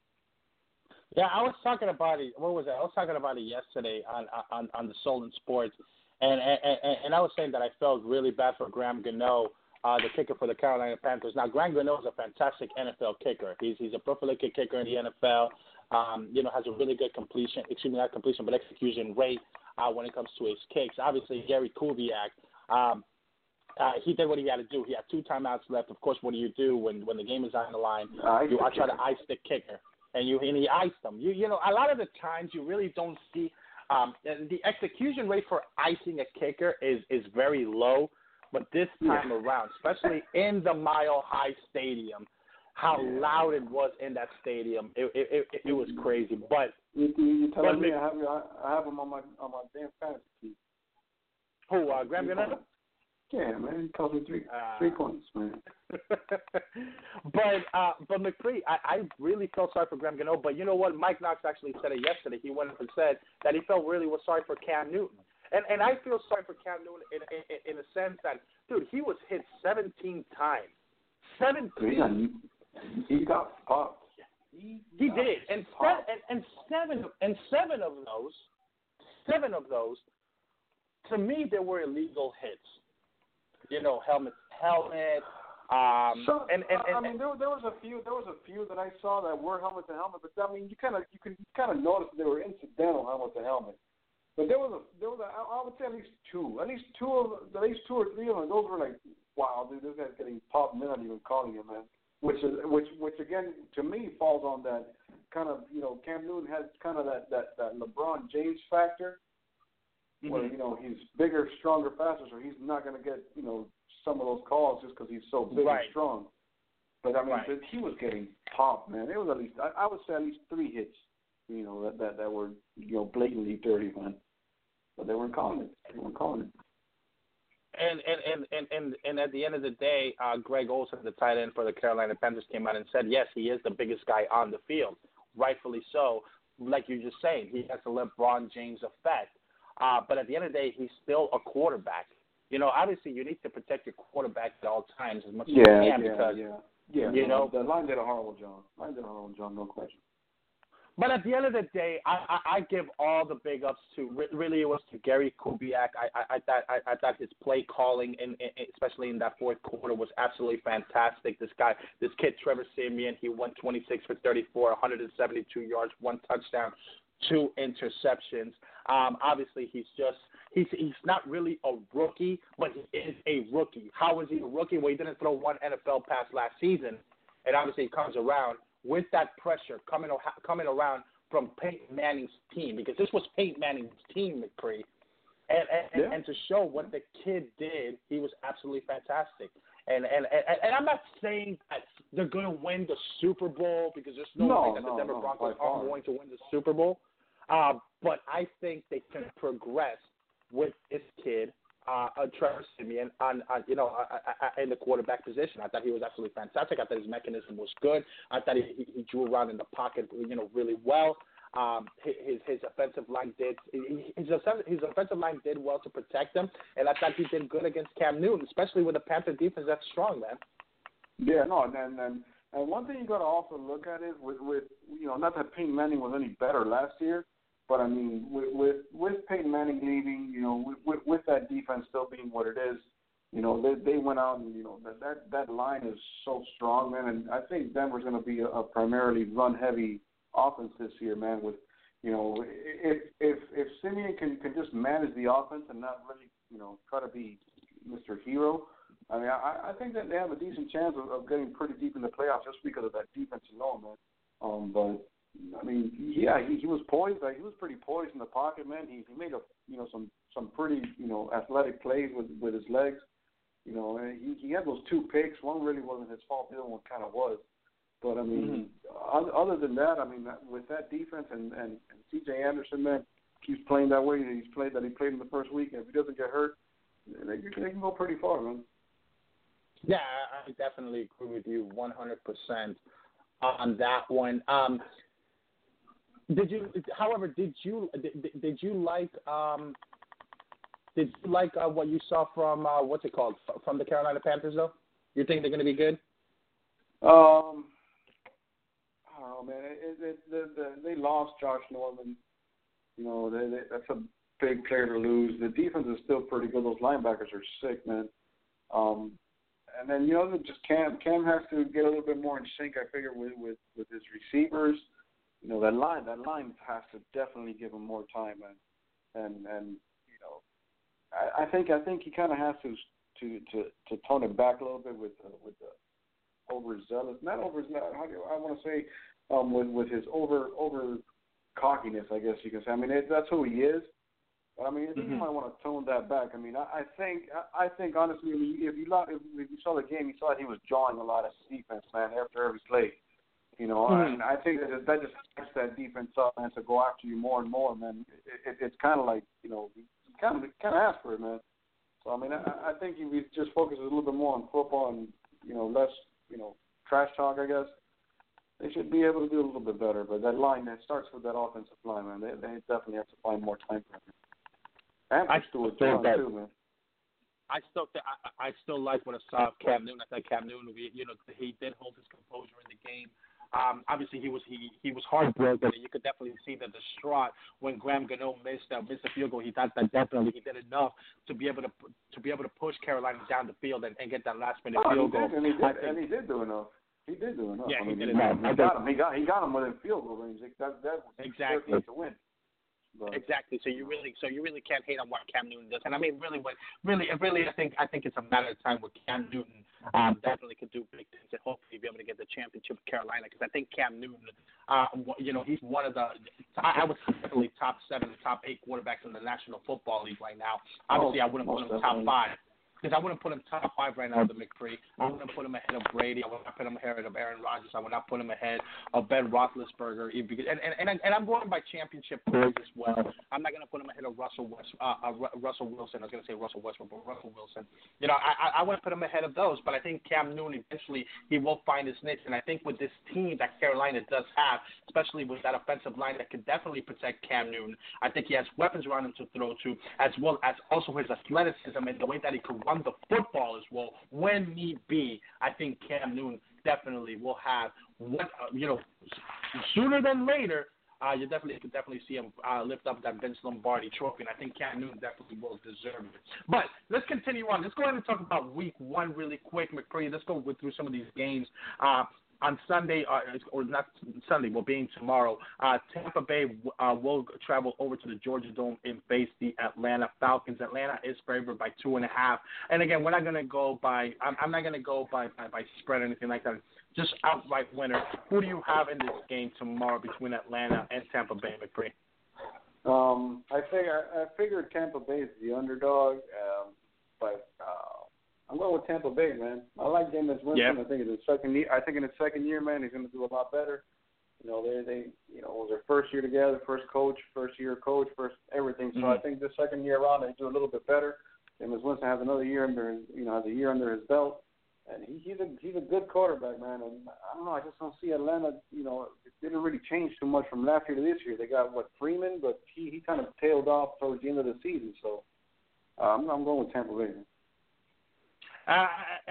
Yeah, I was talking about it. What was it? I was talking about it yesterday on on on the Soul in Sports, and and, and and I was saying that I felt really bad for Graham Gano, uh, the kicker for the Carolina Panthers. Now, Graham Gano is a fantastic N F L kicker. He's he's a prolific kicker in the N F L. Um, you know, has a really good completion, excuse me, not completion, but execution rate uh, when it comes to his kicks. Obviously, Gary Kubiak. Um, uh, he did what he had to do. He had two timeouts left. Of course, what do you do when, when the game is on the line? Ice you the I try kicker. to ice the kicker, and you and he iced them. You you know, a lot of the times you really don't see um, the execution rate for icing a kicker is is very low. But this time yeah. around, especially in the Mile High Stadium, how yeah. loud it was in that stadium, it it it, it was crazy. But you, you, you telling but me I have I, I have him on my on my damn fantasy team. Who, uh, Graham Gano? Yeah, man, he cost me three uh, three points, man. but uh, but McCree, I, I really felt sorry for Graham Gano. But you know what? Mike Knox actually said it yesterday. He went up and said that he felt really was sorry for Cam Newton. And and I feel sorry for Cam Newton in in, in a sense that, dude, he was hit seventeen times. seventeen. He got, he got popped. He, he got did, and, se- and and seven and seven of those, seven of those. To me, there were illegal hits. You know, helmet, helmet. Um, so, and, and, and I mean, there, there was a few. There was a few that I saw that were helmet to helmet, but I mean, you kind of you can kind of notice they were incidental helmet to helmet. But there was a there was a, I would say at least two, at least two of at least two or three of them. Those were like, wow, dude, this guy's getting popped, and they're not even calling him, man. Which is which which again to me falls on that kind of, you know, Cam Newton has kind of that that that LeBron James factor. Where, you know, he's bigger, stronger, faster, so he's not going to get, you know, some of those calls just because he's so big right. and strong. But, I mean, right. he was getting popped, man. It was at least, I, I would say at least three hits, you know, that, that, that were, you know, blatantly dirty, man. But they weren't calling it. They weren't calling it. And and, and, and, and, and at the end of the day, uh, Greg Olsen, the tight end for the Carolina Panthers, came out and said, yes, he is the biggest guy on the field. Rightfully so. Like you're just saying, he has the LeBron James effect. Uh, but at the end of the day, he's still a quarterback. you know, obviously you need to protect your quarterback at all times as much as Yeah, you can yeah, because, yeah. Yeah, you no, know. the line did a horrible job. Line did a horrible job, no question. But at the end of the day, I, I, I give all the big ups to really it was to Gary Kubiak. I, I, I thought I, I thought his play calling, in, in, especially in that fourth quarter, was absolutely fantastic. This guy, this kid Trevor Siemian, he went twenty-six for thirty-four, one hundred seventy-two yards, one touchdown, two interceptions. Um, obviously, he's just he's he's not really a rookie, but he is a rookie. How is he a rookie? Well, he didn't throw one N F L pass last season, and obviously he comes around with that pressure coming coming around from Peyton Manning's team, because this was Peyton Manning's team, McCree, and and, yeah. and to show what the kid did, he was absolutely fantastic. And and, and, and I'm not saying that they're going to win the Super Bowl, because there's no, no way that no, the Denver no, Broncos by are far. going to win the Super Bowl. Uh, but I think they can progress with this kid. Uh, uh, Trevor Siemian on, on you know uh, uh, in the quarterback position. I thought he was absolutely fantastic. I thought his mechanism was good. I thought he, he, he drew around in the pocket, you know, really well. Um, his his offensive line did his his offensive line did well to protect him, and I thought he did good against Cam Newton, especially with the Panther defense that's strong, man. Yeah, no, and and and, and one thing you got to also look at is with with you know, not that Peyton Manning was any better last year. But, I mean, with, with with Peyton Manning leaving, you know, with, with, with that defense still being what it is, you know, they they went out and, you know, that that, that line is so strong, man. And I think Denver's going to be a, a primarily run-heavy offense this year, man, with, you know, if if if Simeon can, can just manage the offense and not really, you know, try to be Mister Hero, I mean, I, I think that they have a decent chance of, of getting pretty deep in the playoffs just because of that defense alone, man. Um, but... I mean, yeah, he, he was poised. He was pretty poised in the pocket, man. He he made a you know some some pretty you know athletic plays with with his legs. You know, and he he had those two picks. One really wasn't his fault. The other one kind of was. But I mean, mm-hmm. other than that, I mean, with that defense and and, and C J Anderson, man, keeps playing that way. He's played that he played in the first week, and if he doesn't get hurt, they, they can go pretty far, man. Yeah, I definitely agree with you one hundred percent on that one. Um. Did you, however, did you did, did you like um, did you like uh, what you saw from uh, what's it called from the Carolina Panthers though? You think they're going to be good? Um, I don't know, man. It, it, the, the, they lost Josh Norman. You know, they, they, that's a big player to lose. The defense is still pretty good. Those linebackers are sick, man. Um, and then you know, just Cam Cam has to get a little bit more in sync. I figure with with, with his receivers. You know, that line that line has to definitely give him more time, and and and you know, I, I think I think he kind of has to to to to tone it back a little bit with uh, with the overzealous, not over how do you, I want to say um with with his over over cockiness, I guess you can say. I mean, it, that's who he is. But I mean, I think mm-hmm. you might want to tone that back. I mean, I, I think I, I think honestly, if you if you, if you saw the game, you saw that he was jawing a lot at the defense, man, after every play. You know, mm-hmm. and I think that that just sets that defense up, man, to go after you more and more, man. It, it, it's kind of like, you know, you kind of kind of ask for it, man. So I mean, I, I think if he just focuses a little bit more on football and, you know, less, you know, trash talk, I guess, they should be able to do a little bit better. But that line, that starts with that offensive line, man. They, they definitely have to find more time for him. And I still still John too, man. I still th- I, I still like what I saw of Cam Newton. I thought Cam Newton, you know, he did hold his composure in the game. Um, obviously, he was he he was heartbroken, and you could definitely see the distraught when Graham Gano missed uh, missed a field goal. He thought that definitely he did enough to be able to to be able to push Carolina down the field and, and get that last minute oh, field he goal. Did, and he did, think, and he did do enough. He did do enough. Yeah, I mean, he did he, enough. He got him. He got he got him within field goal range. That that was exactly to win. But, exactly. So you really, so you really can't hate on what Cam Newton does. And I mean, really, what, really, really, I think, I think it's a matter of time where Cam Newton um, definitely could do big things and hopefully be able to get the championship with Carolina. Because I think Cam Newton, uh, you know, he's one of the, I would definitely top seven, top eight quarterbacks in the National Football League right now. Obviously, oh, I wouldn't put him definitely. top five. because I wouldn't put him top five right now, the McCree. I wouldn't put him ahead of Brady. I would not put him ahead of Aaron Rodgers. I would not put him ahead of Ben Roethlisberger. And and and, and I'm going by championship players as well. I'm not going to put him ahead of Russell West, uh, uh, Russell Wilson. I was going to say Russell Westbrook, but Russell Wilson. You know, I I wouldn't put him ahead of those. But I think Cam Newton eventually he will find his niche. And I think with this team that Carolina does have, especially with that offensive line that could definitely protect Cam Newton, I think he has weapons around him to throw to, as well as also his athleticism and the way that he can run the football as well when need be. I think Cam Newton definitely will have what uh, you know sooner than later. Uh, you definitely could definitely see him uh, lift up that Vince Lombardi trophy, and I think Cam Newton definitely will deserve it. But let's continue on. Let's go ahead and talk about Week One really quick, McCree. Let's go through some of these games. Uh, On Sunday, uh, or not Sunday, well, being tomorrow, uh, Tampa Bay uh, will travel over to the Georgia Dome and face the Atlanta Falcons. Atlanta is favored by two and a half. And again, we're not going to go by. I'm, I'm not going to go by, by by spread or anything like that. Just outright winner. Who do you have in this game tomorrow between Atlanta and Tampa Bay, McCree? Um, I figure I figured Tampa Bay is the underdog, um, but. Uh, I'm going with Tampa Bay, man. I like Jameis Winston. Yep. I think in his second year, I think in his second year, man, he's going to do a lot better. You know, they, they, you know, it was their first year together, first coach, first year coach, first everything. So mm-hmm. I think this second year around, they do a little bit better. Jameis Winston has another year under, his, you know, has a year under his belt, and he, he's a he's a good quarterback, man. And I don't know, I just don't see Atlanta. You know, it didn't really change too much from last year to this year. They got what Freeman, but he he kind of tailed off towards the end of the season. So uh, I'm I'm going with Tampa Bay. Man. Uh,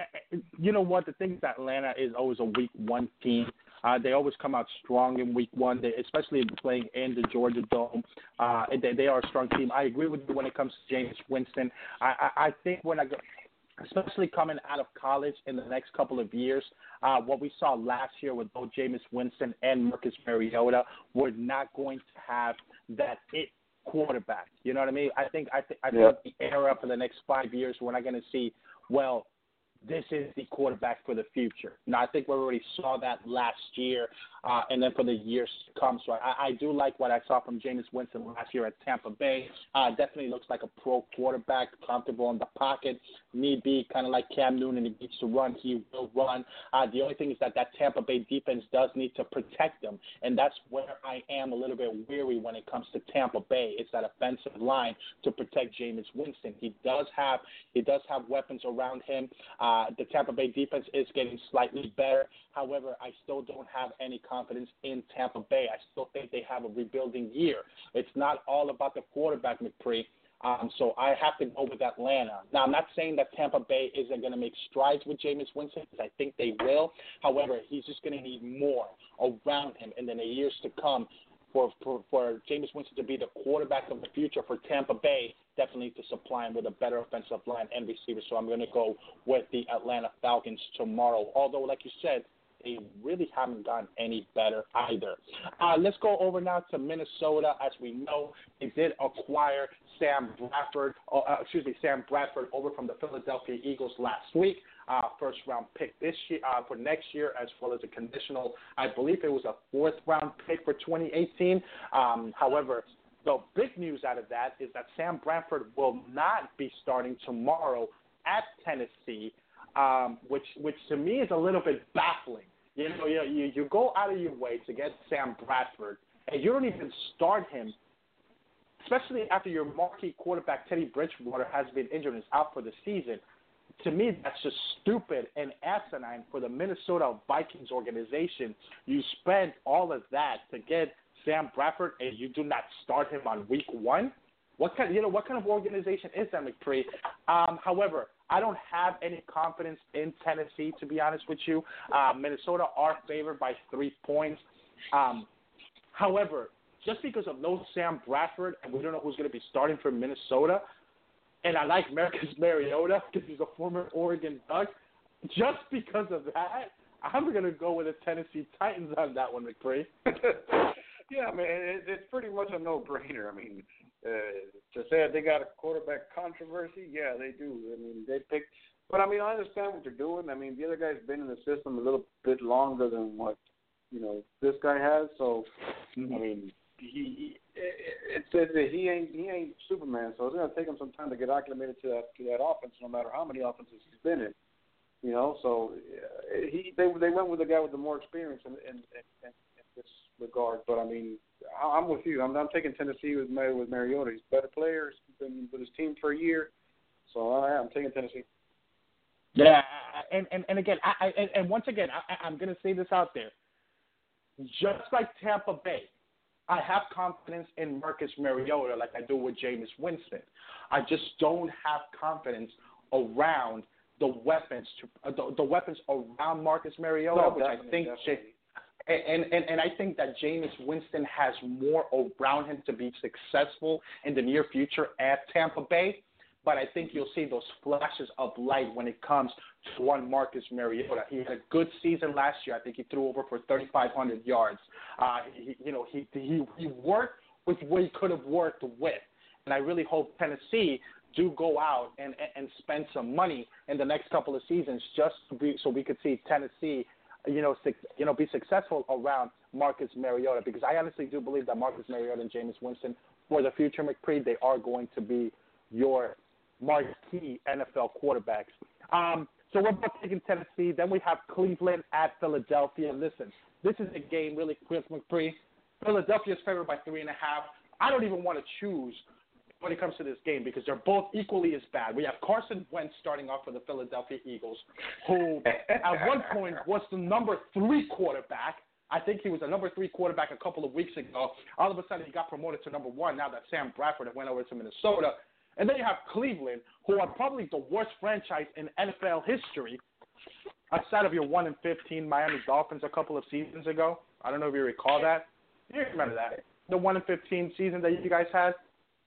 you know what? The thing is that Atlanta is always a week one team. Uh, they always come out strong in week one, they, especially playing in the Georgia Dome. Uh, they, they are a strong team. I agree with you when it comes to Jameis Winston. I, I, I think when I go, especially coming out of college in the next couple of years, uh, what we saw last year with both Jameis Winston and Marcus Mariota, we're not going to have that it quarterback. You know what I mean? I think I, th- I yeah. think the era for the next five years, we're not going to see, well, this is the quarterback for the future. Now, I think we already saw that last year, uh, and then for the years to come. So I, I do like what I saw from Jameis Winston last year at Tampa Bay. Uh, definitely looks like a pro quarterback, comfortable in the pocket. Need be kind of like Cam Newton, and he needs to run, he will run. Uh, the only thing is that that Tampa Bay defense does need to protect them, and that's where I am a little bit weary when it comes to Tampa Bay. It's that offensive line to protect Jameis Winston. He does have he does have weapons around him. Uh, the Tampa Bay defense is getting slightly better. However, I still don't have any confidence in Tampa Bay. I still think they have a rebuilding year. It's not all about the quarterback, McCree. Um, so I have to go with Atlanta. Now, I'm not saying that Tampa Bay isn't going to make strides with Jameis Winston, because I think they will. However, he's just going to need more around him in the years to come for, for, for Jameis Winston to be the quarterback of the future for Tampa Bay. Definitely to supply him with a better offensive line and receiver. So I'm going to go with the Atlanta Falcons tomorrow. Although, like you said, they really haven't gotten any better either. Uh, let's go over now to Minnesota. As we know, they did acquire Sam Bradford, uh, excuse me, Sam Bradford over from the Philadelphia Eagles last week. Uh, first round pick this year uh, for next year, as well as a conditional. I believe it was a fourth round pick for twenty eighteen. Um, however, the big news out of that is that Sam Bradford will not be starting tomorrow at Tennessee, um, which which to me is a little bit baffling. You know, you, you you go out of your way to get Sam Bradford, and you don't even start him, especially after your marquee quarterback Teddy Bridgewater has been injured and is out for the season. To me, that's just stupid and asinine for the Minnesota Vikings organization. You spent all of that to get Sam Bradford, and you do not start him on week one. What kind, you know, what kind of organization is that, McCree? Um, however, I don't have any confidence in Tennessee, to be honest with you. Uh, Minnesota are favored by three points. Um, however, just because of no Sam Bradford, and we don't know who's going to be starting for Minnesota, and I like Marcus Mariota because he's a former Oregon Duck, just because of that, I'm going to go with the Tennessee Titans on that one, McCree. Yeah, I mean, it, it's pretty much a no-brainer. I mean, uh, to say they got a quarterback controversy, yeah, they do. I mean, they picked – but, I mean, I understand what they're doing. I mean, the other guy's been in the system a little bit longer than what, you know, this guy has. So, mm-hmm. I mean, he, he it's, it's it, he ain't he ain't Superman, so it's gonna take him some time to get acclimated to that to that offense, no matter how many offenses he's been in. You know, so uh, he they they went with the guy with the more experience in in, in, in this regard. But I mean, I'm with you. I'm, I'm taking Tennessee with with Mariota. He's a better player. He's been with his team for a year, so I, I'm taking Tennessee. Yeah, and and, and again, I, I and, and once again, I, I'm going to say this out there. Just like Tampa Bay, I have confidence in Marcus Mariota like I do with Jameis Winston. I just don't have confidence around the weapons to uh, the, the weapons around Marcus Mariota, no, which I think. And, and and I think that Jameis Winston has more around him to be successful in the near future at Tampa Bay. But I think you'll see those flashes of light when it comes to one Marcus Mariota. He had a good season last year. I think he threw over for thirty-five hundred yards. Uh, he, you know, he he he worked with what he could have worked with. And I really hope Tennessee do go out and, and spend some money in the next couple of seasons just to be, so we could see Tennessee, you know, you know, be successful around Marcus Mariota, because I honestly do believe that Marcus Mariota and Jameis Winston, for the future, McPree, they are going to be your marquee N F L quarterbacks. Um, so we're both taking Tennessee. Then we have Cleveland at Philadelphia. Listen, this is a game really quick, McPree. Philadelphia's favored by three and a half. I don't even want to choose when it comes to this game because they're both equally as bad. We have Carson Wentz starting off for the Philadelphia Eagles, who at one point was the number three quarterback. I think he was a number three quarterback a couple of weeks ago. All of a sudden, he got promoted to number one now that Sam Bradford went over to Minnesota. And then you have Cleveland, who are probably the worst franchise in N F L history, outside of your one and fifteen Miami Dolphins a couple of seasons ago. I don't know if you recall that. You remember that, the one and fifteen season that you guys had.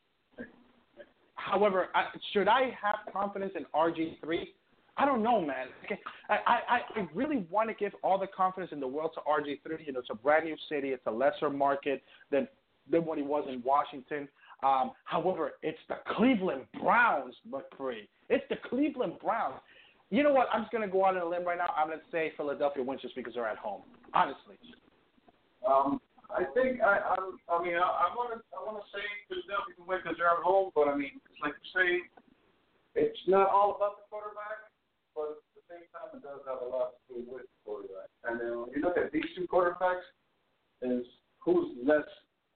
However, I, should I have confidence in R G three? I don't know, man. I, I, I really want to give all the confidence in the world to R G three. You know, it's a brand new city. It's a lesser market than than what he was in Washington. Um, however, it's the Cleveland Browns, McCree. It's the Cleveland Browns. You know what? I'm just going to go out on a limb right now. I'm going to say Philadelphia wins just because they're at home, honestly. Um, I think I, I, I mean, I want to, I want to say Philadelphia can win because they're at home. But I mean, it's like you say, it's not all about the quarterback, but at the same time, it does have a lot to do with the quarterback. And then when you look at these two quarterbacks, is who's less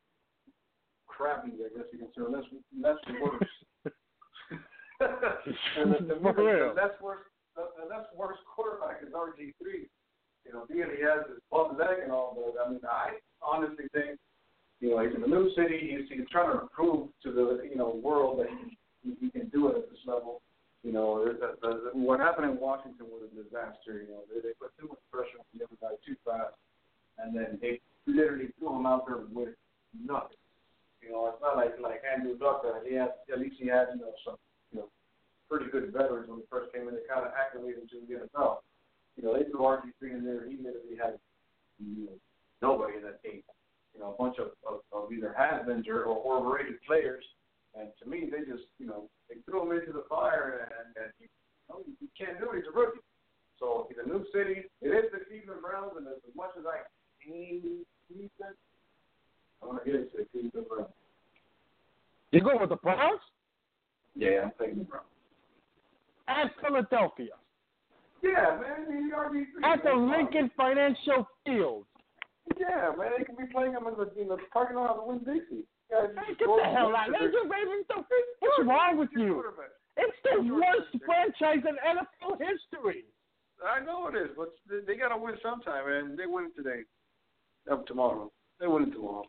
crappy, I guess you can say, less less worse. and the, the, the, the less worse, the, the less worse quarterback is R G three. You know, being he has his bum leg and all, but I mean, I honestly think, you know, he's in a new city. He's, he's trying to prove to the, you know, world that he, he can do it at this level. You know, the, the, the, what happened in Washington was a disaster. You know, they, they put too much pressure on the other guy too fast, and then they literally threw him out there with nothing. You know, it's not like like Andrew Luck that he had. At least he had, you know, some, you know, pretty good veterans when he first came in. They kind of acclimated to the N F L. You know, they threw R G three in there. He literally had, you know, nobody in that team. You know, a bunch of, of, of either has-beens or, or overrated players. And to me, they just, you know, they threw him into the fire, and, and he, you know, he can't do it. He's a rookie. So he's a new city. It is the Cleveland Browns, and as much as I hate Cleveland, I want to get into the Cleveland Browns. You go with the Browns? Yeah, I'm taking the Browns. At Philadelphia. Yeah, man. I mean, R G three. At the Lincoln Financial Field. Yeah, man. They could be playing them in the, in the parking lot of Winn-Dixie. Yeah, hey, get the hell out of there. What's wrong with you? It's the worst franchise in N F L history. I know it is, but they got to win sometime, and they win today. Up tomorrow. They win it tomorrow.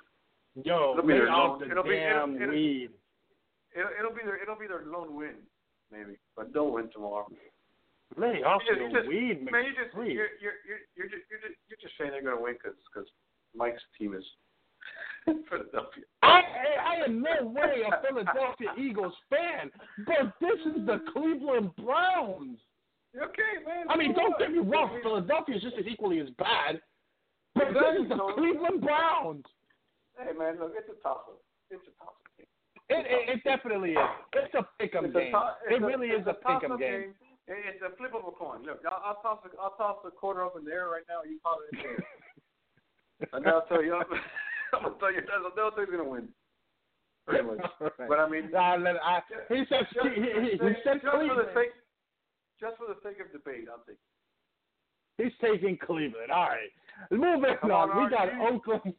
Yo, it'll be their off lone, the it'll damn be, it'll, weed. It'll, it'll be their it'll be their lone win, maybe, but don't win tomorrow. Lay off you the just, weed, man. You just you're you're you're you're just, you're just, you're just saying they're gonna win because because Mike's team is Philadelphia. I I am no way a Philadelphia Eagles fan, but this is the Cleveland Browns. Okay, man. I mean, don't get me wrong. Philadelphia is just as equally as bad, but this is the Cleveland Browns. Hey, man, look, it's a toss-up. It's a toss-up game. It, it, it definitely is. It's a pick-em game. To- it really a, is a, a pick-em game. game. It's a flip of a coin. Look, I'll, I'll toss the I'll toss the quarter up in the air right now. You toss it in the air. And I'll tell you. I'm gonna tell you, they'll think he's gonna win. Pretty much. Right. But I mean, uh, I, he said just, he, he, he just, said just for Cleveland. the sake, just for the sake of debate, I'll take. He's taking Cleveland. All right. Moving Come on. on, We got R G. Oakland.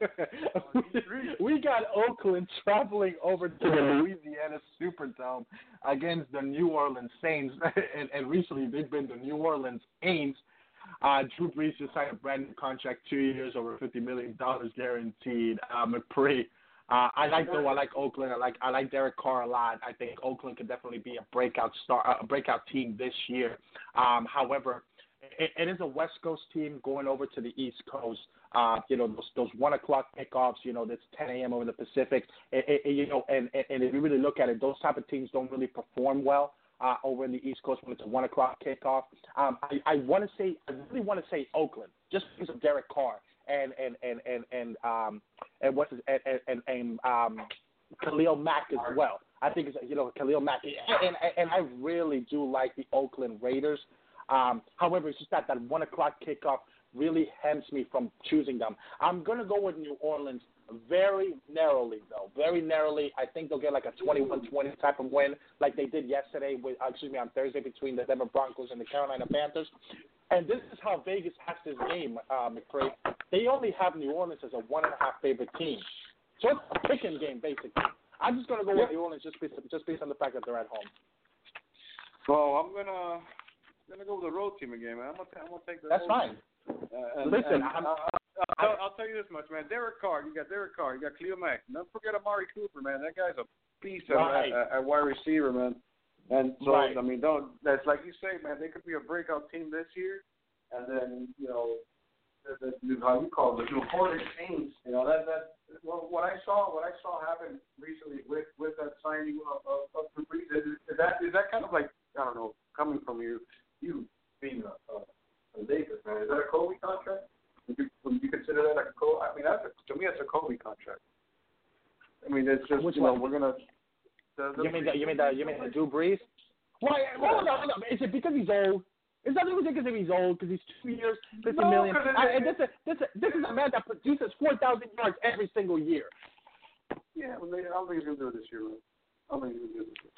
we, we got Oakland traveling over to the Louisiana Superdome against the New Orleans Saints. and, and recently they've been the New Orleans Saints. Uh, Drew Brees just signed a brand new contract, two years, over fifty million dollars guaranteed. Uh, McPree. Uh, I like though. I like Oakland. I like I like Derek Carr a lot. I think Oakland could definitely be a breakout star, a breakout team this year. Um, however, it, it is a West Coast team going over to the East Coast. Uh, you know, those, those one o'clock kickoffs. You know, that's ten a.m. over the Pacific. It, it, you know, and, and and if you really look at it, those type of teams don't really perform well uh, over in the East Coast when it's a one o'clock kickoff. Um, I, I want to say, I really want to say Oakland, just because of Derek Carr. And and and and and um and what's his, and and, and um Khalil Mack as well. I think it's you know Khalil Mack, and, and and I really do like the Oakland Raiders. Um, however, it's just that that one o'clock kickoff really hems me from choosing them. I'm gonna go with New Orleans very narrowly though, very narrowly. I think they'll get like a twenty-one twenty type of win, like they did yesterday with uh, excuse me on Thursday between the Denver Broncos and the Carolina Panthers. And this is how Vegas has this game, uh, McCray. They only have New Orleans as a one and a half favorite team. So it's a picking game, basically. I'm just going to go with New Orleans just based, just based on the fact that they're at home. Well, I'm going to gonna go with the road team again, man. I'm going I'm to take the That's fine. Uh, and, Listen, and, I'm, uh, I'll, I'll, I'll tell you this much, man. Derek Carr, you got Derek Carr, you got Khalil Mack. Don't forget Amari Cooper, man. That guy's a beast right. at, at, at wide receiver, man. And so, right. I mean, don't. That's like you say, man. They could be a breakout team this year. And then, you know, the, the, how you call it, the New Orleans Saints, you know, that, that, well, what I saw, what I saw happen recently with, with that signing of, of, of Drew Brees, is, is that, is that kind of like, I don't know, coming from you, you being a, a, a Lakers fan, is that a Kobe contract? Would you, would you consider that like a Kobe? I mean, that's a, to me, that's a Kobe contract. I mean, it's just, Which you know, one? we're going to. You mean the, you mean the, you mean the Drew Brees? Why, hold on, hold on. Is it because he's old? It's not even because he's old, because he's two years, fifty no, million. It, I, and this is this is this is a man that produces four thousand yards every single year. Yeah, well, I don't think he's gonna do it this year, man. I don't think he's gonna do it this year.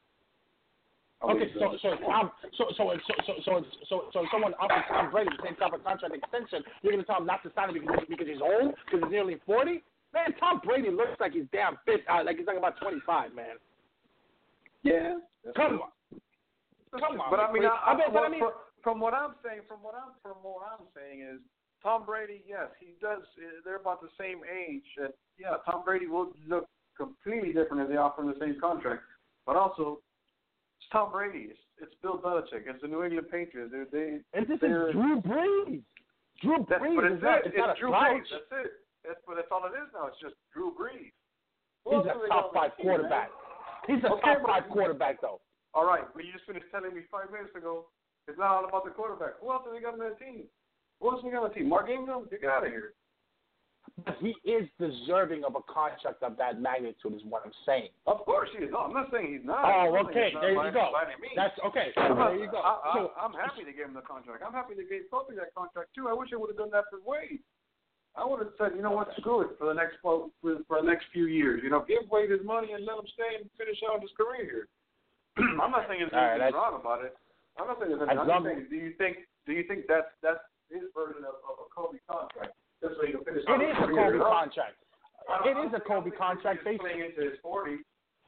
Okay, so so Tom, so so so so so so so someone offers Tom Brady the same type of contract extension, you're gonna tell him not to sign him because because he's old, because he's nearly forty? Man, Tom Brady looks like he's damn fit, uh, like he's like about twenty-five, man. Yeah. Come on. Come on, but I mean, I, I, I, but I mean, from, from what I'm saying, from what I'm from what I'm saying is, Tom Brady, yes, he does. They're about the same age. And yeah, Tom Brady will look completely different if they offer him the same contract. But also, it's Tom Brady. It's, it's Bill Belichick. It's the New England Patriots. They're, they, and this they're, is Drew Brees. Drew that's, Brees but is it's not, it. it's It's not Drew a Brees. slouch. That's it. That's but that's all it is now. It's just Drew Brees. He's a top five quarterback. He's a okay, top five quarterback, though. All right, but you just finished telling me five minutes ago it's not all about the quarterback. Who else have they got on that team? Who else have they got on the team? Mark Ingram? Get out of here. But he is deserving of a contract of that magnitude, is what I'm saying. Of course he is. No, I'm not saying he's not. Oh, okay. There you go. Me. That's okay. I'm there not, you go. I, I, so, I'm happy to give him the contract. I'm happy to give Kobe that contract too. I wish I would have done that for Wade. I would have said, you know what, screw it for the next for, for the next few years. You know, give Wade his money and let him stay and finish out his career here. I'm not saying there's anything right, wrong about it. I'm not saying there's anything. I'm just saying, do you think do you think that's that's his version of, of a Kobe contract? Just so he can finish out it his is a career. Kobe contract. It is a Kobe contract. Playing into his forties.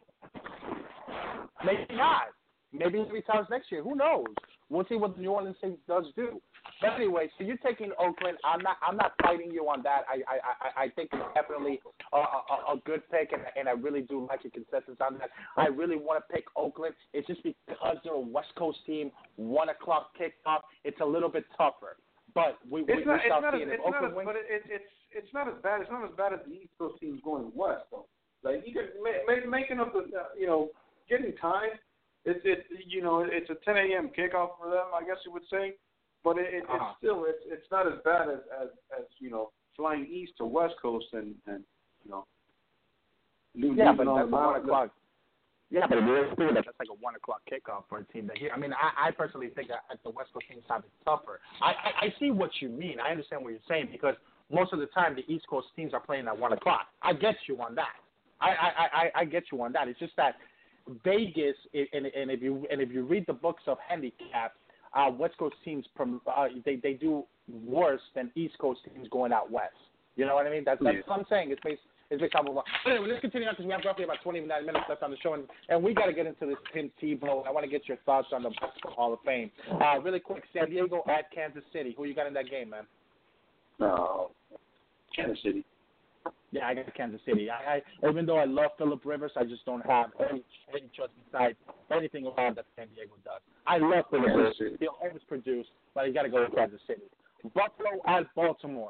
Maybe not. Maybe he retires next year. Who knows? We'll see what the New Orleans Saints does do. But anyway, so you're taking Oakland. I'm not. I'm not fighting you on that. I. I. I, I think it's definitely a, a, a good pick, and, and I really do like your consensus on that. I really want to pick Oakland. It's just because they're a West Coast team. One o'clock kickoff. It's a little bit tougher. But we. It's we, not. we It's not. As, if it's Oakland not as, wins, but it, it, it's. It's not as bad. It's not as bad as the East Coast teams going west, though. Like you could make, making up the. Uh, you know, getting time. It's. It. You know, it's a ten a.m. kickoff for them. I guess you would say. But it, it, it's uh-huh. still it's it's not as bad as, as, as you know flying east to West Coast and, and you know. Yeah, but that's one o'clock. Yeah, but it's still that's like a one o'clock kickoff for a team that here. I mean, I, I personally think that the West Coast teams have it tougher. I, I I see what you mean. I understand what you're saying because most of the time the East Coast teams are playing at one o'clock. I get you on that. I I, I, I get you on that. It's just that Vegas, and, and if you and if you read the books of handicap, uh, West Coast teams from uh, they they do worse than East Coast teams going out west. You know what I mean? That's, that's what I'm saying. It's based it's based on what. Anyway, let's continue on because we have roughly about twenty-nine minutes left on the show, and, and we got to get into this Tim Tebow. I want to get your thoughts on the Basketball Hall of Fame. Uh, really quick, San Diego at Kansas City. Who you got in that game, man? No, Kansas City. Yeah, I got Kansas City. I, I even though I love Phillip Rivers, I just don't have any, any trust besides anything around that San Diego does. I love Phillip Rivers. He'll always produce, but you got to go to Kansas City. Buffalo at Baltimore.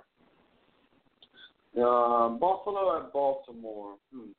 Uh, Buffalo at Baltimore. Hmm.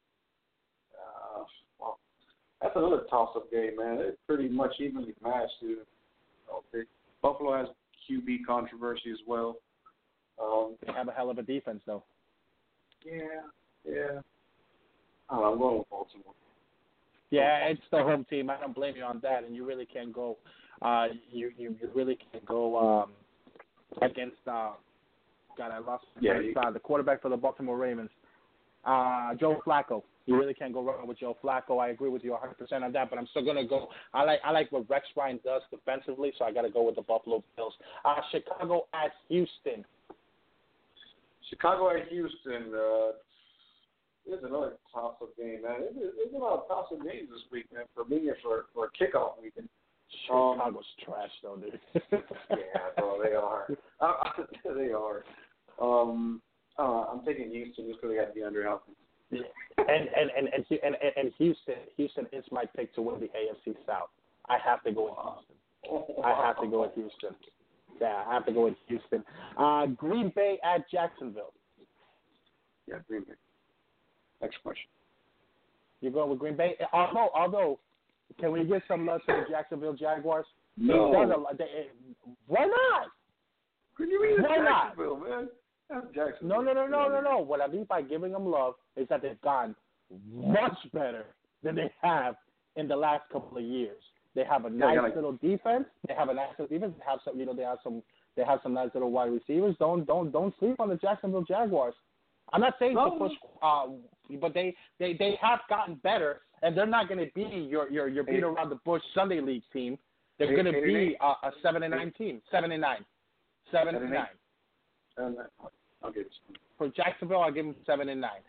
Uh, well, that's another toss-up game, man. It's pretty much evenly matched, dude. Okay. Buffalo has Q B controversy as well. Um, they have a hell of a defense, though. Yeah, yeah. I don't know, I'm going with Baltimore. Yeah, it's the home team. I don't blame you on that, and you really can't go. Uh, you, you you really can't go um, against. Uh, God, I lost yeah, you, uh, the quarterback for the Baltimore Ravens, uh, Joe Flacco. You really can't go wrong with Joe Flacco. I agree with you one hundred percent on that, but I'm still gonna go. I like I like what Rex Ryan does defensively, so I got to go with the Buffalo Bills. Uh, Chicago at Houston. Chicago at Houston. Uh, there's another toss-up game, man. There's, there's a lot of toss-up games this week, man, for me and for, for kickoff weekend. Chicago's um, trash, though, dude. Yeah, bro, they are. Uh, they are. Um, uh, I'm taking Houston just because they got DeAndre Hopkins. Yeah. And, and, and, and, and, and Houston, Houston is my pick to win the A F C South. I have to go with Houston. I have to go with Houston. Yeah, I have to go with Houston. Uh, Green Bay at Jacksonville. Yeah, Green Bay. Next question. You're going with Green Bay? Although, although, can we get some love to the Jacksonville Jaguars? No. A, they, why not? What do you mean why Jacksonville, not? man? That's Jacksonville. No, no, no, no, no, no. What I mean by giving them love is that they've gone much better than they have in the last couple of years. They have a nice yeah, like, little defense. They have a nice little defense. They have some, you know, they have some, they have some nice little wide receivers. Don't, don't, don't sleep on the Jacksonville Jaguars. I'm not saying no. to push, uh, but they, they, they have gotten better, and they're not going to be your, your, your beat around the bush Sunday League team. They're going to be a, a seven and nine team, seven and nine, seven and nine. And I'll give it for Jacksonville. I'll give them seven and nine.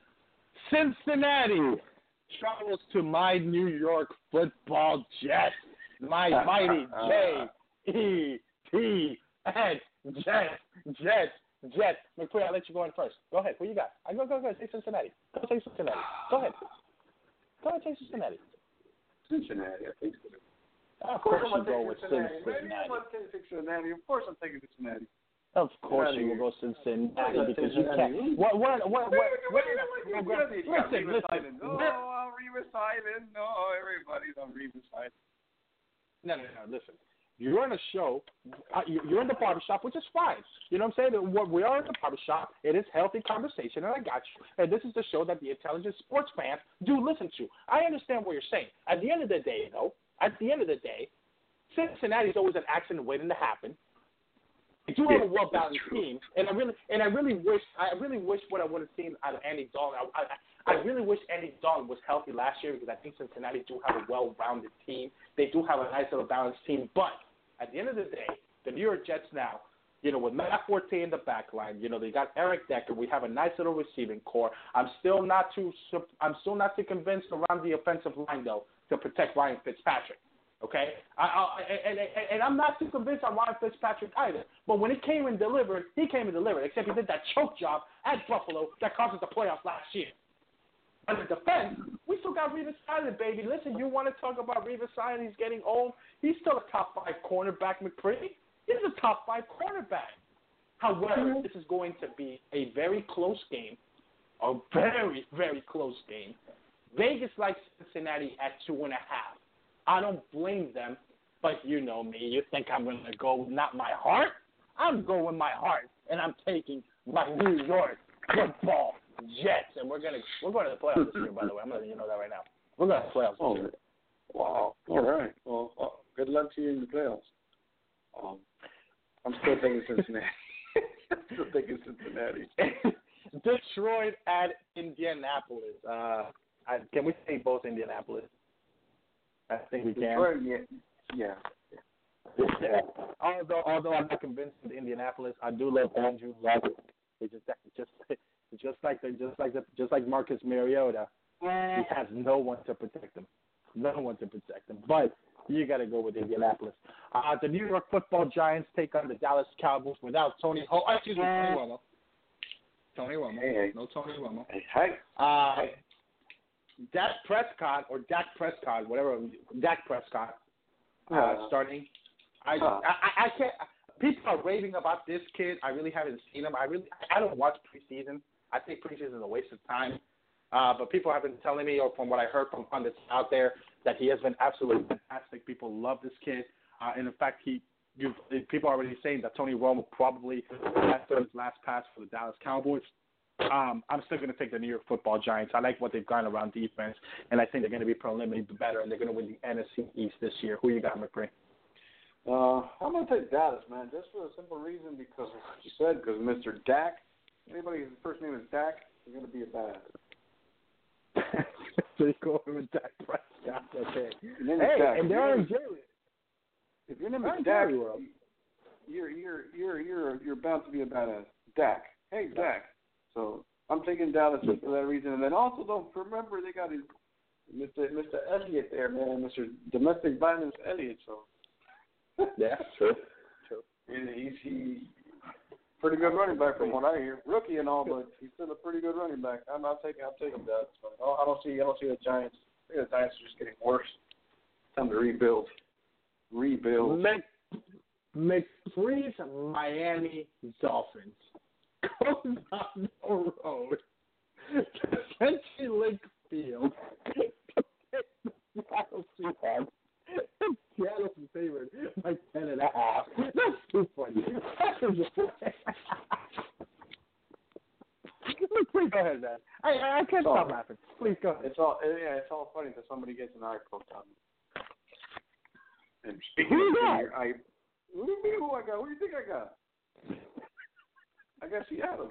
Cincinnati travels to my New York Football Jets, my mighty J E T S Jets, Jets, Jets. McCree, I'll let you go in first. Go ahead. Who you got? I go, go, go. Say Cincinnati. Go say Cincinnati. Go ahead. Go ahead. Say Cincinnati. Cincinnati, I think so. Of course, I'm you go with Cincinnati. Cincinnati. Cincinnati. Of course, I'm taking Cincinnati. Of course, you will go Cincinnati because you can't. What? What? What? What? Listen, listen. No, I'm Revis Island. No, everybody's on Revis Island. No, no, no. Listen. You're in a show. Uh, you're in the barbershop, which is fine. You know what I'm saying? What we are in the barbershop. It is healthy conversation, and I got you. And this is the show that the intelligent sports fans do listen to. I understand what you're saying. At the end of the day, though, at the end of the day, Cincinnati is always an accident waiting to happen. They do have a well-balanced team, and I really, and I really wish, I really wish what I would have seen out of Andy Dalton. I, I, I really wish Andy Dalton was healthy last year because I think Cincinnati do have a well-rounded team. They do have a nice little balanced team, but at the end of the day, the New York Jets now, you know, with Matt Forte in the back line, you know, they got Eric Decker. We have a nice little receiving core. I'm still not too, I'm still not too convinced around the offensive line though to protect Ryan Fitzpatrick. Okay, I, I, and, and, and I'm not too convinced on Ryan Fitzpatrick either. But when he came and delivered, he came and delivered. Except he did that choke job at Buffalo that cost us the playoffs last year. On the defense, we still got Revis Island, baby. Listen, you want to talk about Revis Island? He's getting old. He's still a top five cornerback, McCree. He's a top five cornerback. However, this is going to be a very close game, a very, very close game. Vegas likes Cincinnati at two and a half. I don't blame them, but you know me. You think I'm going to go not my heart? I'm going with my heart, and I'm taking my New York Football Jets, and we're going to we're going to the playoffs this year. By the way, I'm letting you know that right now. We're going to the playoffs oh, this year. Wow! All right. Well, uh, good luck to you in the playoffs. Um, I'm still taking Cincinnati. still think it's Cincinnati. Detroit at Indianapolis. Uh, I, can we say both Indianapolis? I think we can. Detroit, yeah. Yeah. Yeah. Although, although I'm not convinced with Indianapolis, I do love Andrew Luck. It's just, just, just like the, just like the, just like Marcus Mariota, he has no one to protect him. No one to protect him. But you got to go with Indianapolis. Uh, the New York Football Giants take on the Dallas Cowboys without Tony. Oh, excuse me, Tony Romo. Tony Romo. Hey, no Tony Romo. Hey, hey. Uh, Dak Prescott or Dak Prescott, whatever. Dak Prescott uh, uh, starting. I, uh, I I can't. People are raving about this kid. I really haven't seen him. I really I don't watch preseason. I think preseason is a waste of time. Uh, but people have been telling me, or from what I heard from pundits out there, that he has been absolutely fantastic. People love this kid. Uh, and in fact, he you, people are already saying that Tony Romo probably has his last pass for the Dallas Cowboys. Um, I'm still going to take the New York Football Giants. I like what they've gone around defense, and I think they're going to be preliminary better, and they're going to win the N F C East this year. Who you got, McCree? Uh, I'm going to take Dallas, man, just for the simple reason because, like you said, because Mister Dak, anybody whose first name is Dak, is going to be a badass. So you go with Dak Prescott, okay. Hey, Dak. And they're in Jerry. If your name is Dak, you're you're you're you're you're bound to be a badass. Dak. Hey, Dak. So I'm taking Dallas just for that reason. And then also don't remember they got his Mister Mister Elliott there, man, Mister Domestic Violence Elliott. So yeah, true, true. And he's he pretty good running back from what I hear. Rookie and all, but he's still a pretty good running back. I'm not taking I'm taking Dallas. I don't see I don't see the Giants. I think the Giants are just getting worse. Time to rebuild. Rebuild. Mc, McCree's Miami Dolphins goes on the road to CenturyLink Field to pick the Seattle Seahawks. Seattle's favored by ten and a half. That's too funny. Please go ahead, man. I I can't stop laughing. Please go ahead. It's all yeah, it's all funny that somebody gets an eye poked on. And speaking who of got? I, what do you mean who I got? What do you think I got? I got Seattle.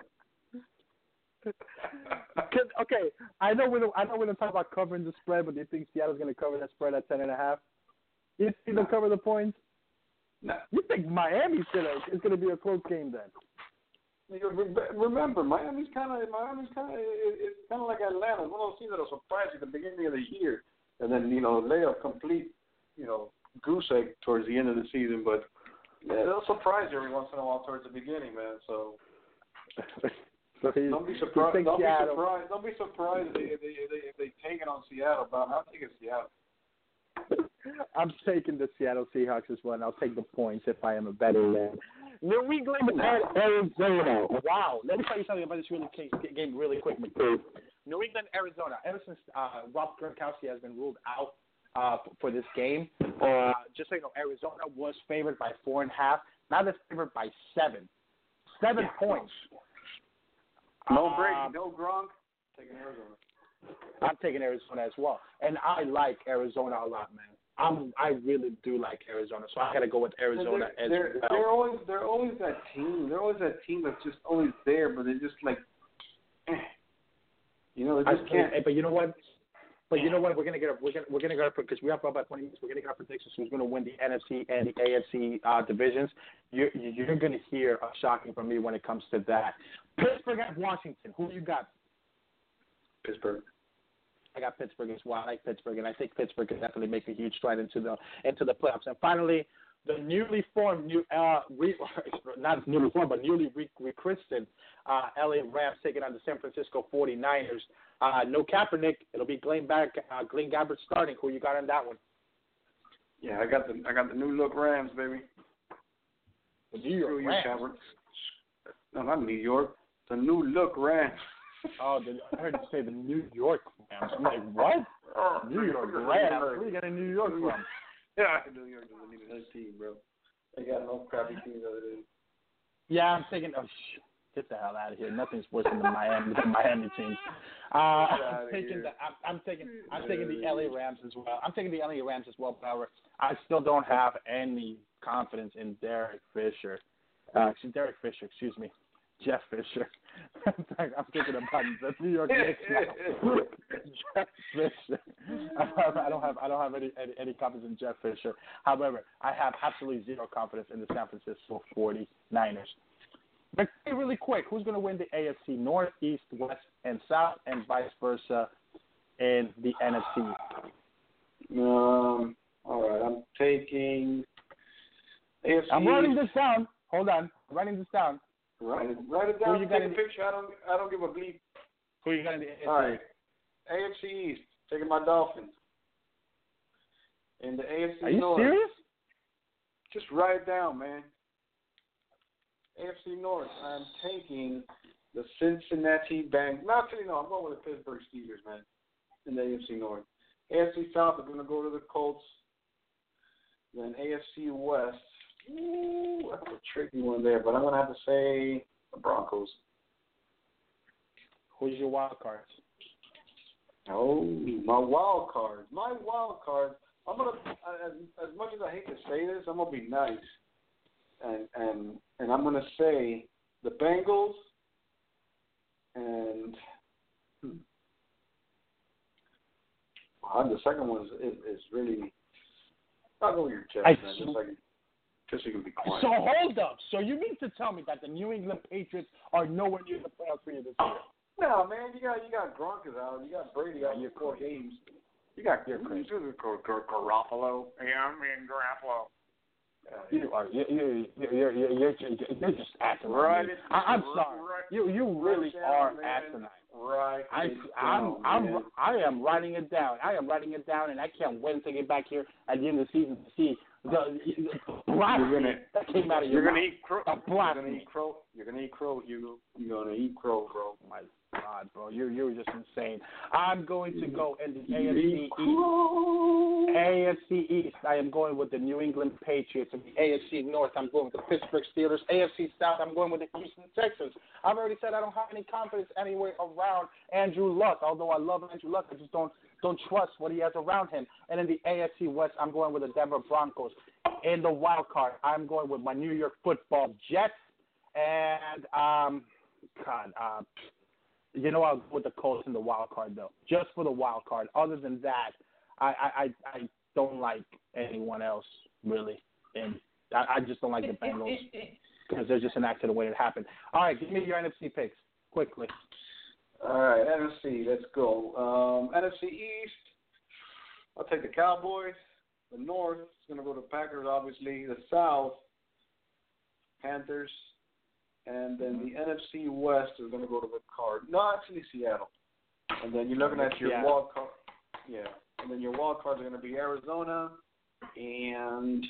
Okay, I know we don't. I know we don't talk about covering the spread, but do you think Seattle's going to cover that spread at ten and a half? You think they'll cover the points? No. You think Miami's gonna it's going to be a close game then? Remember, Miami's kind of Miami's kind of it's kind of like Atlanta. One of those teams that'll surprise you at the beginning of the year, and then you know lay a complete you know goose egg towards the end of the season. But yeah, they'll surprise you every once in a while towards the beginning, man. So. So don't be surprised. Don't be surprised. Don't be surprised if they, if they, if they, if they take it on Seattle. But I'm taking Seattle. I'm taking the Seattle Seahawks as well, and I'll take the points if I am a betting man. New England and Arizona. Wow. Let me tell you something about this really game really quick, McCree. New England, Arizona. Ever since uh, Rob Gronkowski has been ruled out uh, for this game, uh, just so you know, Arizona was favored by four and a half. Now they're favored by seven. Seven yeah. points. No Brady, um, no Gronk. Taking Arizona. I'm taking Arizona as well, and I like Arizona a lot, man. I'm I really do like Arizona, so I got to go with Arizona they're, as they're, well. They're always they're always that team. They're always that team that's just always there, but they're just like, eh. you know, they just I, can't. But you know what? But you know what? We're gonna get a, we're gonna we're gonna get because we have about twenty minutes. We're gonna get our predictions. Who's gonna win the N F C and the A F C uh, divisions? You're you're gonna hear a shocking from me when it comes to that. Pittsburgh at Washington. Who you got? Pittsburgh. I got Pittsburgh as well. I like Pittsburgh, and I think Pittsburgh can definitely make a huge stride into the into the playoffs. And finally, the newly formed, new uh, re, not newly formed, but newly re- rechristened uh, L A Rams taking on the San Francisco forty-niners. Uh, no Kaepernick. It'll be Glenn, back, uh, Glenn Gabbert starting. Who you got on that one? Yeah, I got the I got the new look Rams, baby. The New York Screw Rams. You, no, not New York. The new look Rams. Oh, the, I heard you say the New York Rams. I'm like, what? Oh, New York Rams? Where are you getting New York from? Yeah, New York doesn't need a team, bro. They got no crappy teams other than. Yeah, I'm taking. Oh, sh- get the hell out of here. Nothing's worse than the Miami, the Miami teams. Uh, I'm taking the. I'm, I'm taking. I'm taking the L A Rams as well. I'm taking the L A Rams as well. However, I still don't have any confidence in Derek Fisher Uh, Derek Fisher, excuse me. Jeff Fisher. I'm thinking about the New York Knicks now. Jeff Fisher. I don't have I don't have any, any any confidence in Jeff Fisher. However, I have absolutely zero confidence in the San Francisco forty-niners. But really quick, who's going to win the A F C North, East, West, and South, and vice versa in the N F C? Um. All right, I'm taking A F C. I'm writing this down. Hold on, I'm writing this down. Write it, write it down. Who you Take got a in the, picture. I don't. I don't give a bleep. Who you got in the A F C? All right. A F C East. Taking my Dolphins. In the A F C Are you North. serious? Just write it down, man. A F C North. I'm taking the Cincinnati Bengals. Not actually, no. I'm going with the Pittsburgh Steelers, man. In the A F C North. A F C South. I'm going to go to the Colts. Then A F C West. Ooh, that's a tricky one there, but I'm going to have to say the Broncos. Who's your wild cards? Oh, my wild cards. My wild cards. I'm going to, as, as much as I hate to say this, I'm going to be nice. And and and I'm going to say the Bengals and hmm, well, the second one is, is, is really, I'll go with your chest, I, man, just like Just so you can be quiet. So hold up. So you mean to tell me that the New England Patriots are nowhere near the playoffs for you this year? No, man. You got you got Gronk is out. You got Brady out. You're for four crazy. games. You got You're crazy. Garoppolo. Yeah, I mean Garoppolo. Uh, you are you you you you're, you're, you're, you're just asinine. Right. I, I'm sorry. Right. You you really Right are down, asinine. Right. I Down, I'm I'm man. I am writing it down. I am writing it down, and I can't wait to get back here at the end of the season to see the, the blasphemy that came out of your You're mouth. gonna eat crow. The You're gonna blasphemy. eat crow. You're gonna eat crow. You you're gonna eat crow, bro. My God, bro, you're you're just insane. I'm going to go in the A F C Eat East. crow. A F C East, I am going with the New England Patriots. In the A F C North, I'm going with the Pittsburgh Steelers. A F C South, I'm going with the Houston Texans. I've already said I don't have any confidence anywhere around Andrew Luck. Although I love Andrew Luck, I just don't don't trust what he has around him. And in the A F C West, I'm going with the Denver Broncos. In the wild card, I'm going with my New York Football Jets. And um, God, uh, you know, I'll go with the Colts in the wild card though, just for the wild card. Other than that, I I, I, I don't like anyone else really, and I, I just don't like the Bengals because they're just an accident the way it happened. All right, give me your N F C picks quickly. All right, N F C, let's go. Um, N F C East, I'll take the Cowboys. The North is going to go to Packers, obviously. The South, Panthers. And then the N F C West is going to go to the Cardinals. No, actually Seattle. And then you're looking at your Yeah. wild card. Yeah. And then your wild cards are going to be Arizona and,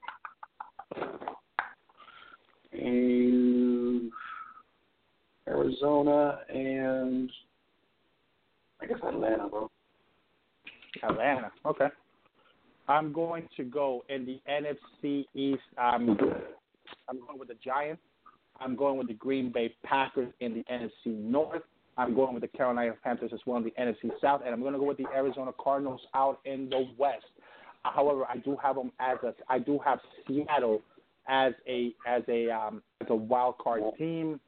and Arizona and I guess Atlanta, bro. Atlanta, okay. I'm going to go in the N F C East. Um, I'm going with the Giants. I'm going with the Green Bay Packers in the N F C North. I'm going with the Carolina Panthers as well in the N F C South, and I'm going to go with the Arizona Cardinals out in the West. However, I do have them as a, I do have Seattle as a as a um, as a wild card team.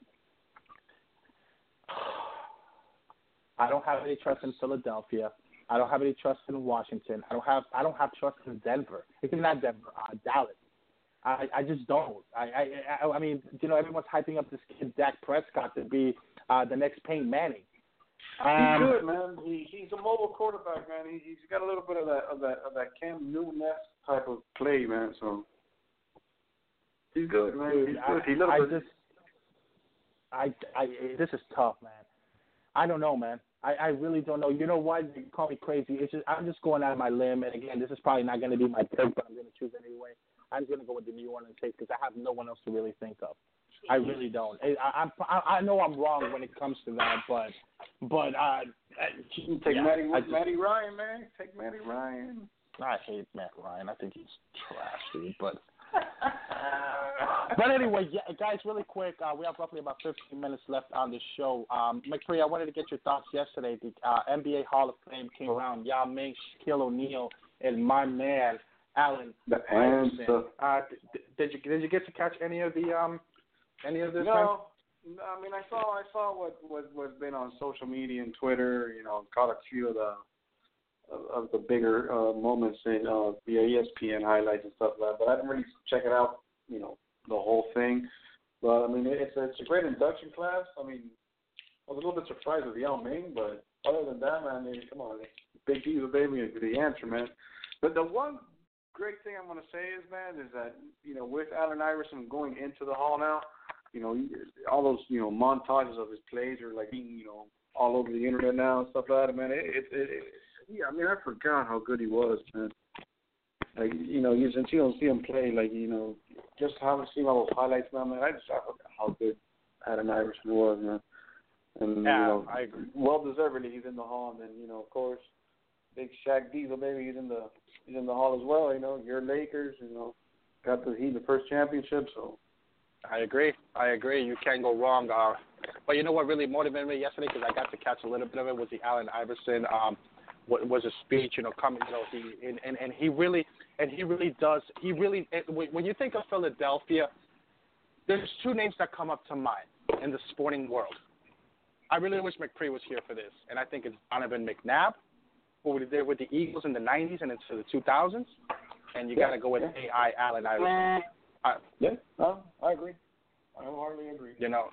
I don't have any trust in Philadelphia. I don't have any trust in Washington. I don't have I don't have trust in Denver. It's not Denver, uh, Dallas. I, I just don't. I, I I mean, you know, everyone's hyping up this kid Dak Prescott to be uh, the next Peyton Manning. Um, He's good, man. He, he's a mobile quarterback, man. He, he's got a little bit of that of that of that Cam Newton-esque type of play, man. So he's good, man. Dude, he's I, good. He little I bit. just, I, I, this is tough, man. I don't know, man. I, I really don't know. You know why they call me crazy? It's just I'm just going out of my limb, and again, this is probably not going to be my pick, but I'm going to choose anyway. I'm going to go with the New Orleans Saints because I have no one else to really think of. I really don't. I, I, I know I'm wrong when it comes to that, but but uh, Take yeah, Matty, I just, Matty Ryan, man. Take Matty Ryan. I hate Matt Ryan. I think he's trash, dude. But but anyway, yeah, guys, really quick, uh, we have roughly about fifteen minutes left on the show. Um, McCree, I wanted to get your thoughts yesterday. The uh, N B A Hall of Fame came around. Yao Ming, Shaquille O'Neal, and my man Allen The Iverson. answer. Uh, did, did you did you get to catch any of the um Any of this? No. I mean, I saw I saw what what what's been on social media and Twitter. You know, caught a few of the of, of the bigger uh, moments in uh, via E S P N highlights and stuff like that. But I didn't really check it out. You know, the whole thing. But I mean, it's a, it's a great induction class. I mean, I was a little bit surprised with Yao Ming, but other than that, man, I mean, come on, Big D's the baby, the answer, man. But the one great thing I'm going to say is, man, is that, you know, with Allen Iverson going into the Hall now, you know, all those, you know, montages of his plays are, like, being, you know, all over the internet now and stuff like that, man. It, it, it, it, yeah, I mean, I forgot how good he was, man. Like, you know, you, since you don't see him play, like, you know, just having seen all those highlights now, man, I just I forgot how good Allen Iverson was, man. And, yeah, you know, I agree. Well deservedly, he's in the Hall, and then, you know, of course, Big Shaq Diesel, maybe he's in the he's in the Hall as well. You know, your Lakers, you know, got the he the first championship, so. I agree. I agree. You can't go wrong. Uh, but you know what really motivated me yesterday, because I got to catch a little bit of it, was the Allen Iverson. Um, what was a speech, you know, coming, you know, he and, and, and he really and he really does. He really it, when you think of Philadelphia, there's two names that come up to mind in the sporting world. I really wish McPree was here for this, and I think it's Donovan McNabb, who was there with the Eagles in the nineties and into the two thousands, and you yeah, got to go with yeah. A I Allen Iverson. I, yeah, no, I agree. I hardly agree. You know,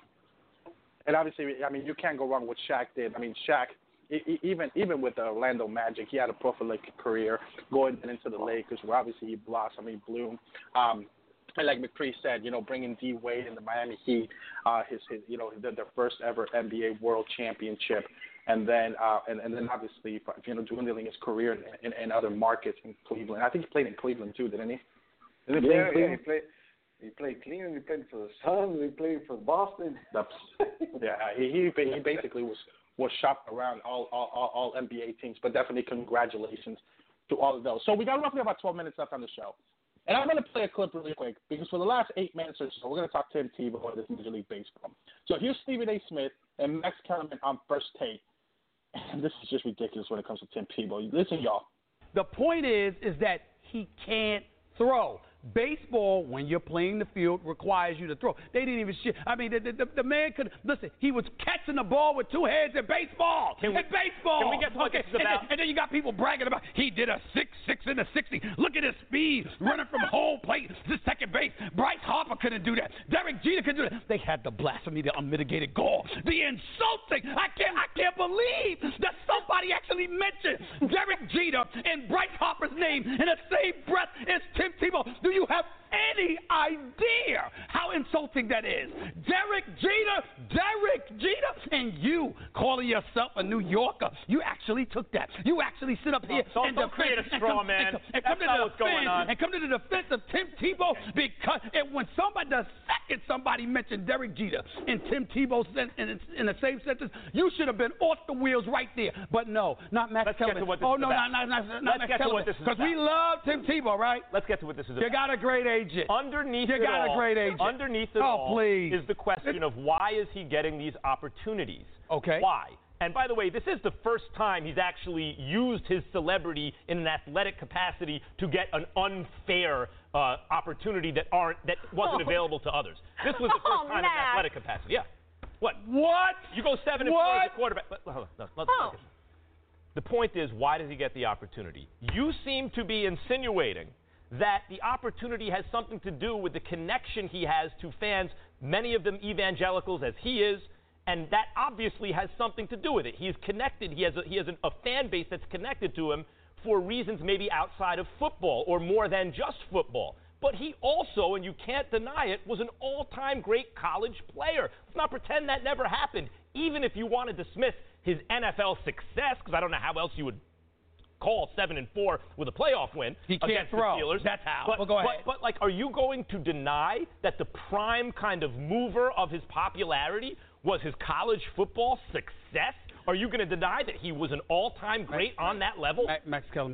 and obviously, I mean, you can't go wrong with Shaq did. I mean, Shaq, e- even even with the Orlando Magic, he had a prolific career going into the Lakers, where obviously he blossomed, he bloomed. Um, and like McPree said, you know, bringing D Wade in the Miami Heat, uh, his, his you know, the, their first ever N B A World Championship, and then uh, and, and then obviously, you know, dwindling his career in, in, in other markets in Cleveland. I think he played in Cleveland too, didn't he? Did he yeah, play in yeah, he played. He played Cleveland. He played for the Suns. He played for Boston. That's, yeah, he he he basically was was shopped around all all all, all N B A teams. But definitely congratulations to all of those. So we got roughly about twelve minutes left on the show, and I'm going to play a clip really quick because for the last eight minutes or so, we're going to talk Tim Tebow about this Major League Baseball. So here's Stephen A. Smith and Max Kellerman on First Take, and this is just ridiculous when it comes to Tim Tebow. Listen, y'all. The point is, is that he can't throw. Baseball, when you're playing the field, requires you to throw. They didn't even shit. I mean, the, the, the man could listen. He was catching the ball with two hands in baseball. Can we, in baseball. Can we get to what okay. this is about? And then, and then you got people bragging about he did a six six in the sixty. Look at his speed, running from home plate to second base. Bryce Harper couldn't do that. Derek Jeter couldn't do that. They had the blasphemy, the unmitigated gall, the insulting. I can't, I can't believe that somebody actually mentioned Derek Jeter and Bryce Harper's name in the same breath as Tim Tebow. Do you have any idea how insulting that is? Derek Jeter, Derek Jeter, and you calling yourself a New Yorker. You actually took that. You actually sit up here don't, and don't defend, create a straw and come, man. and, and That's come to not the what's going defense, on. and come to the defense of Tim Tebow because and when somebody, the second somebody mentioned Derek Jeter and Tim Tebow in, in, in the same sentence, you should have been off the wheels right there. But no, not Max Let's Kellerman. get to what this oh is no, about. not, not, not, Let's not get Max to what this is because we love Tim Tebow, right? Let's get to what this is You about. got a great agent. Underneath you it got all, a great agent. Underneath it oh, all please. is the question of why is he getting these opportunities? Okay. Why? And by the way, this is the first time he's actually used his celebrity in an athletic capacity to get an unfair uh, opportunity that aren't that wasn't Oh. available to others. This was the first Oh, time in Matt. athletic capacity. Yeah. What? What? You go seven and What? four as a quarterback. But, hold on, no, let's Oh. focus. The point is, why does he get the opportunity? You seem to be insinuating that the opportunity has something to do with the connection he has to fans, many of them evangelicals as he is, and that obviously has something to do with it. He is connected. He has a, he has an, a fan base that's connected to him for reasons maybe outside of football or more than just football. But he also, and you can't deny it, was an all-time great college player. Let's not pretend that never happened. Even if you want to dismiss his N F L success, because I don't know how else you would call seven and four with a playoff win He can't against throw. the Steelers. That's how. But, Well, go ahead. But, but like, are you going to deny that the prime kind of mover of his popularity was his college football success? Are you going to deny that he was an all-time great on that level? Max Kellerman.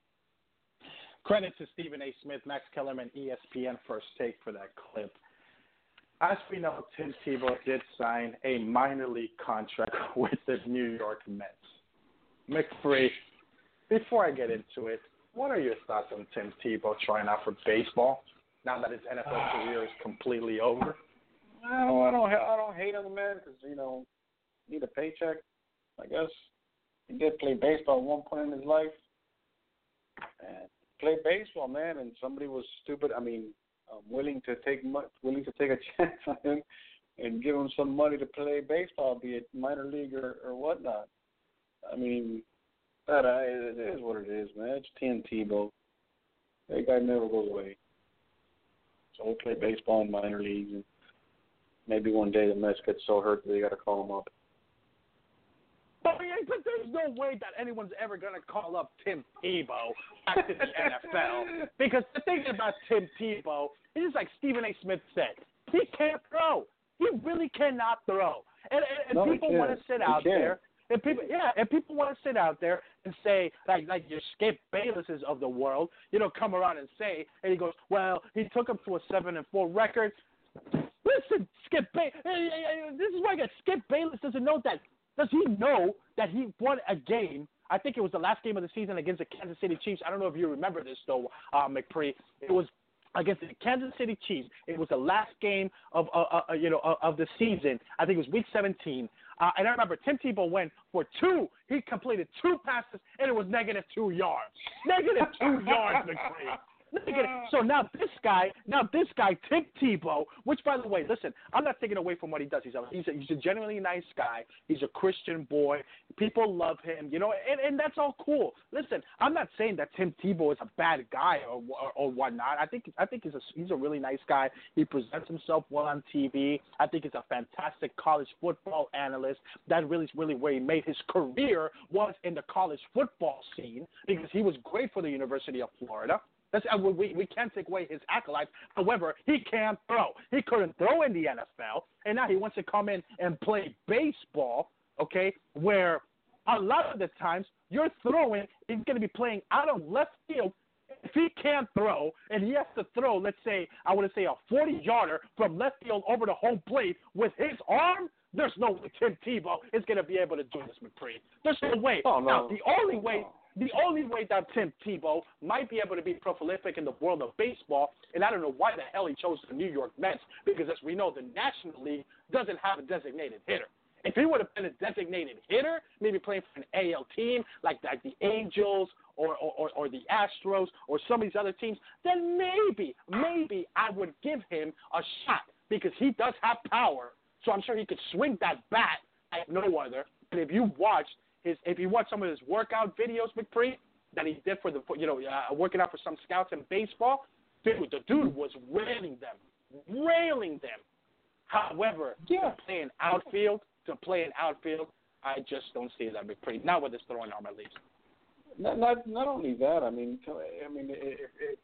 Credit to Stephen A. Smith, Max Kellerman, E S P N First Take for that clip. As we know, Tim Tebow did sign a minor league contract with the New York Mets. McPree, before I get into it, what are your thoughts on Tim Tebow trying out for baseball now that his N F L career is completely over? I don't, I don't, I don't hate on the man because you know, need a paycheck. I guess he did play baseball at one point in his life, and play baseball, man. And somebody was stupid. I mean, um, willing to take willing to take a chance on him and give him some money to play baseball, be it minor league or, or whatnot. I mean, that uh, it is what it is, man. It's Tim Tebow. That guy never goes away. So he'll play baseball in minor leagues, and maybe one day the Mets get so hurt that they got to call him up. But, but there's no way that anyone's ever going to call up Tim Tebow back to the N F L. Because the thing about Tim Tebow is like Stephen A. Smith said, he can't throw. He really cannot throw. And, and, and no, people want to sit out there. And people, yeah, and people want to sit out there and say, like, like your Skip Baylesses of the world, you know, come around and say, and he goes, well, he took him to a seven and four record. Listen, Skip Bayless, this is why I got Skip Bayless doesn't know that. Does he know that he won a game? I think it was the last game of the season against the Kansas City Chiefs. I don't know if you remember this though, uh, McPree. It was against the Kansas City Chiefs. It was the last game of uh, uh, you know uh, of the season. I think it was Week seventeen. Uh, and I remember Tim Tebow went for two. He completed two passes, and it was negative two yards. Negative two yards, McPree. So now this guy, now this guy, Tim Tebow, which, by the way, listen, I'm not taking away from what he does. He's a, he's a, he's a genuinely nice guy. He's a Christian boy. People love him, you know, and, and that's all cool. Listen, I'm not saying that Tim Tebow is a bad guy or or, or whatnot. I think I think he's a, he's a really nice guy. He presents himself well on T V. I think he's a fantastic college football analyst. That really is really where he made his career, was in the college football scene, because he was great for the University of Florida. That's, uh, we, we can't take away his accolades. However, he can't throw. He couldn't throw in the N F L, and now he wants to come in and play baseball, okay, where a lot of the times you're throwing, he's going to be playing out of left field. If he can't throw and he has to throw, let's say, I want to say a forty-yarder from left field over to home plate with his arm, there's no way Tim Tebow is going to be able to do this, McPree. There's no way. Oh, no. Now, the only way... The only way that Tim Tebow might be able to be prolific in the world of baseball, and I don't know why the hell he chose the New York Mets, because as we know, the National League doesn't have a designated hitter. If he would have been a designated hitter, maybe playing for an A L team like, like the Angels or, or, or the Astros or some of these other teams, then maybe, maybe I would give him a shot, because he does have power, so I'm sure he could swing that bat like no other. And if you watched His, if you watch some of his workout videos, McPree, that he did for the, you know, uh, working out for some scouts in baseball, dude, the dude was railing them, railing them. However, yeah. to play an outfield, to play an outfield, I just don't see that, McPree. Not with this throwing arm, at least. Not, not, not only that. I mean, I mean, it, it, it,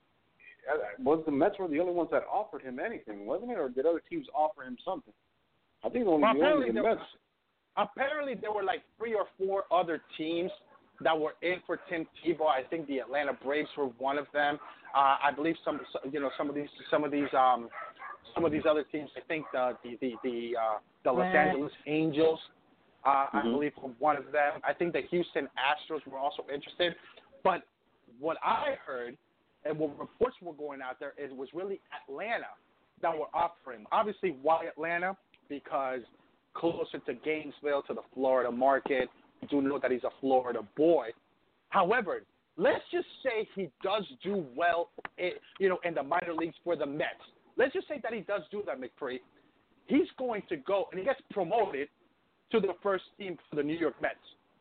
was the Mets were the only ones that offered him anything, wasn't it, or did other teams offer him something? I think only well, the only the Mets. Apparently, there were like three or four other teams that were in for Tim Tebow. I think the Atlanta Braves were one of them. Uh, I believe some, you know, some of these, some of these, um, some of these other teams. I think the the the the, uh, the Los Angeles Angels, uh, mm-hmm. I believe, were one of them. I think the Houston Astros were also interested. But what I heard, and what reports were going out there, is it was really Atlanta that were offering. Obviously, why Atlanta? Because closer to Gainesville, to the Florida market. We do know that he's a Florida boy. However, let's just say he does do well, in, you know, in the minor leagues for the Mets. Let's just say that he does do that, McPree. He's going to go, and he gets promoted to the first team for the New York Mets.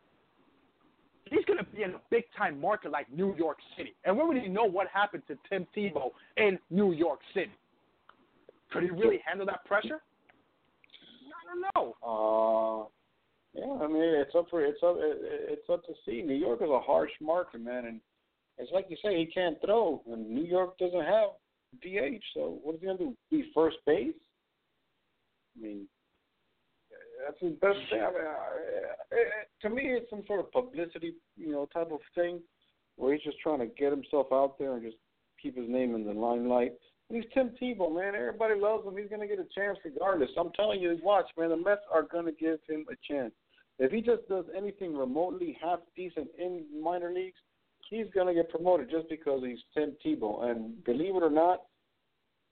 He's going to be in a big-time market like New York City. And we already know what happened to Tim Tebow in New York City. Could he really handle that pressure? I don't know. Uh, yeah, I mean, it's up for it's up it's up to see. New York is a harsh market, man, and it's like you say, he can't throw, and New York doesn't have D H. So what is he gonna do? Be first base? I mean, that's the best thing. I mean, I, it, to me, it's some sort of publicity, you know, type of thing, where he's just trying to get himself out there and just keep his name in the limelight. He's Tim Tebow, man. Everybody loves him. He's going to get a chance regardless. I'm telling you, watch, man. The Mets are going to give him a chance. If he just does anything remotely half decent in minor leagues, he's going to get promoted just because he's Tim Tebow. And believe it or not,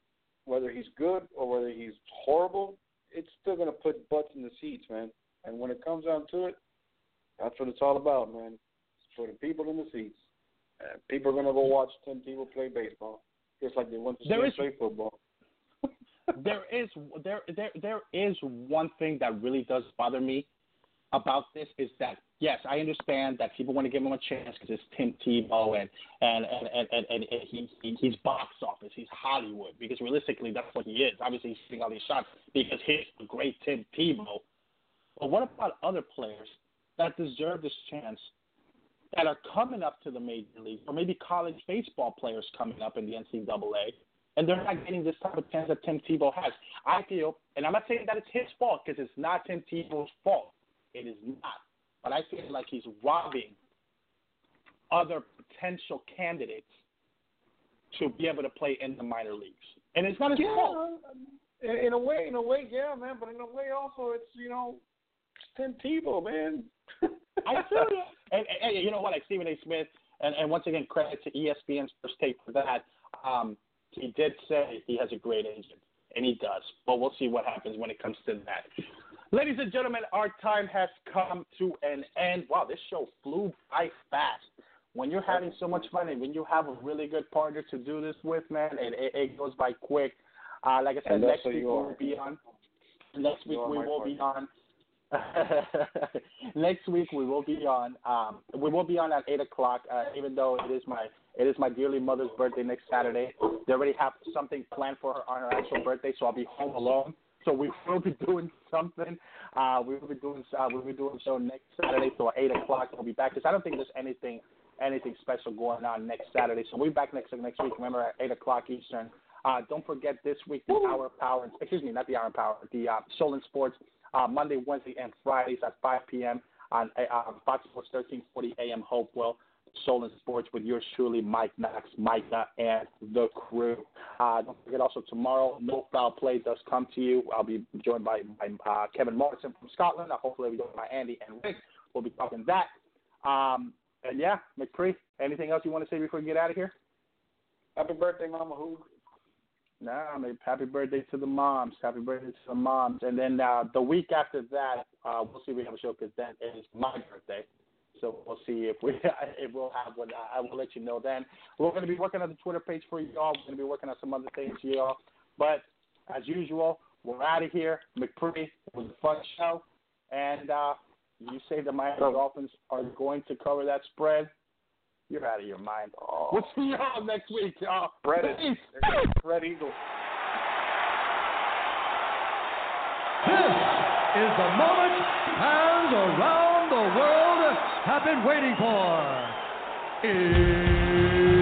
whether he's good or whether he's horrible, it's still going to put butts in the seats, man. And when it comes down to it, that's what it's all about, man. It's for the people in the seats. And people are going to go watch Tim Tebow play baseball, just like they want to see him play football. there is there there there is one thing that really does bother me about this is that yes, I understand that people want to give him a chance because it's Tim Tebow and and and and, and, and he, he he's box office, he's Hollywood, because realistically that's what he is. Obviously he's hitting all these shots because he's the great Tim Tebow. But what about other players that deserve this chance, that are coming up to the major league, or maybe college baseball players coming up in the N C double A, and they're not getting this type of chance that Tim Tebow has? I feel, and I'm not saying that it's his fault, because it's not Tim Tebow's fault. It is not. But I feel like he's robbing other potential candidates to be able to play in the minor leagues. And it's not his yeah, fault. In, in a way, in a way, yeah, man. But in a way also, it's, you know, it's Tim Tebow, man. I feel you. And, and, and you know what, like Stephen A. Smith, and, and once again, credit to E S P N's first take for that. Um, he did say he has a great agent, and he does. But we'll see what happens when it comes to that. Ladies and gentlemen, our time has come to an end. Wow, this show flew by fast. When you're having so much fun and when you have a really good partner to do this with, man, and it, it goes by quick. Uh, like I said, next week we will be on. Next week we will be on. Next week we will be on. Um, we will be on at eight o'clock. Uh, even though it is my it is my dearly mother's birthday next Saturday. They already have something planned for her on her actual birthday, so I'll be home alone. So we will be doing something. Uh, we will be doing uh, we'll be doing a show next Saturday. So at eight o'clock we'll be back, because I don't think there's anything anything special going on next Saturday. So we'll be back next next week. Remember, at eight o'clock Eastern. Uh, don't forget this week the Hour of Power. Excuse me, not the Hour of Power. The uh, Solon Sports uh, Monday, Wednesday, and Fridays at five p.m. on uh, Fox Sports thirteen forty A M Hopewell. Solon Sports with yours truly, Mike Knox, Micah, and the crew. Uh, don't forget also tomorrow, No Foul Play does come to you. I'll be joined by, by uh, Kevin Morrison from Scotland. Uh, hopefully I'll be joined by Andy and Rick. We'll be talking that. Um, and yeah, McCree, anything else you want to say before we get out of here? Happy birthday, Mama Who. Nah, I mean, happy birthday to the moms. Happy birthday to the moms. And then uh, the week after that, uh, we'll see if we have a show, because then it is my birthday. So we'll see if we if we'll have one. I will let you know then. We're going to be working on the Twitter page for y'all. We're going to be working on some other things for y'all. But as usual, we're out of here. McCree, it was a fun show. And uh, you say the Miami Dolphins are going to cover that spread. You're out of your mind. Oh. We'll see y'all next week, y'all. Spread it. Spread Eagle. This is the moment fans around the world have been waiting for. It's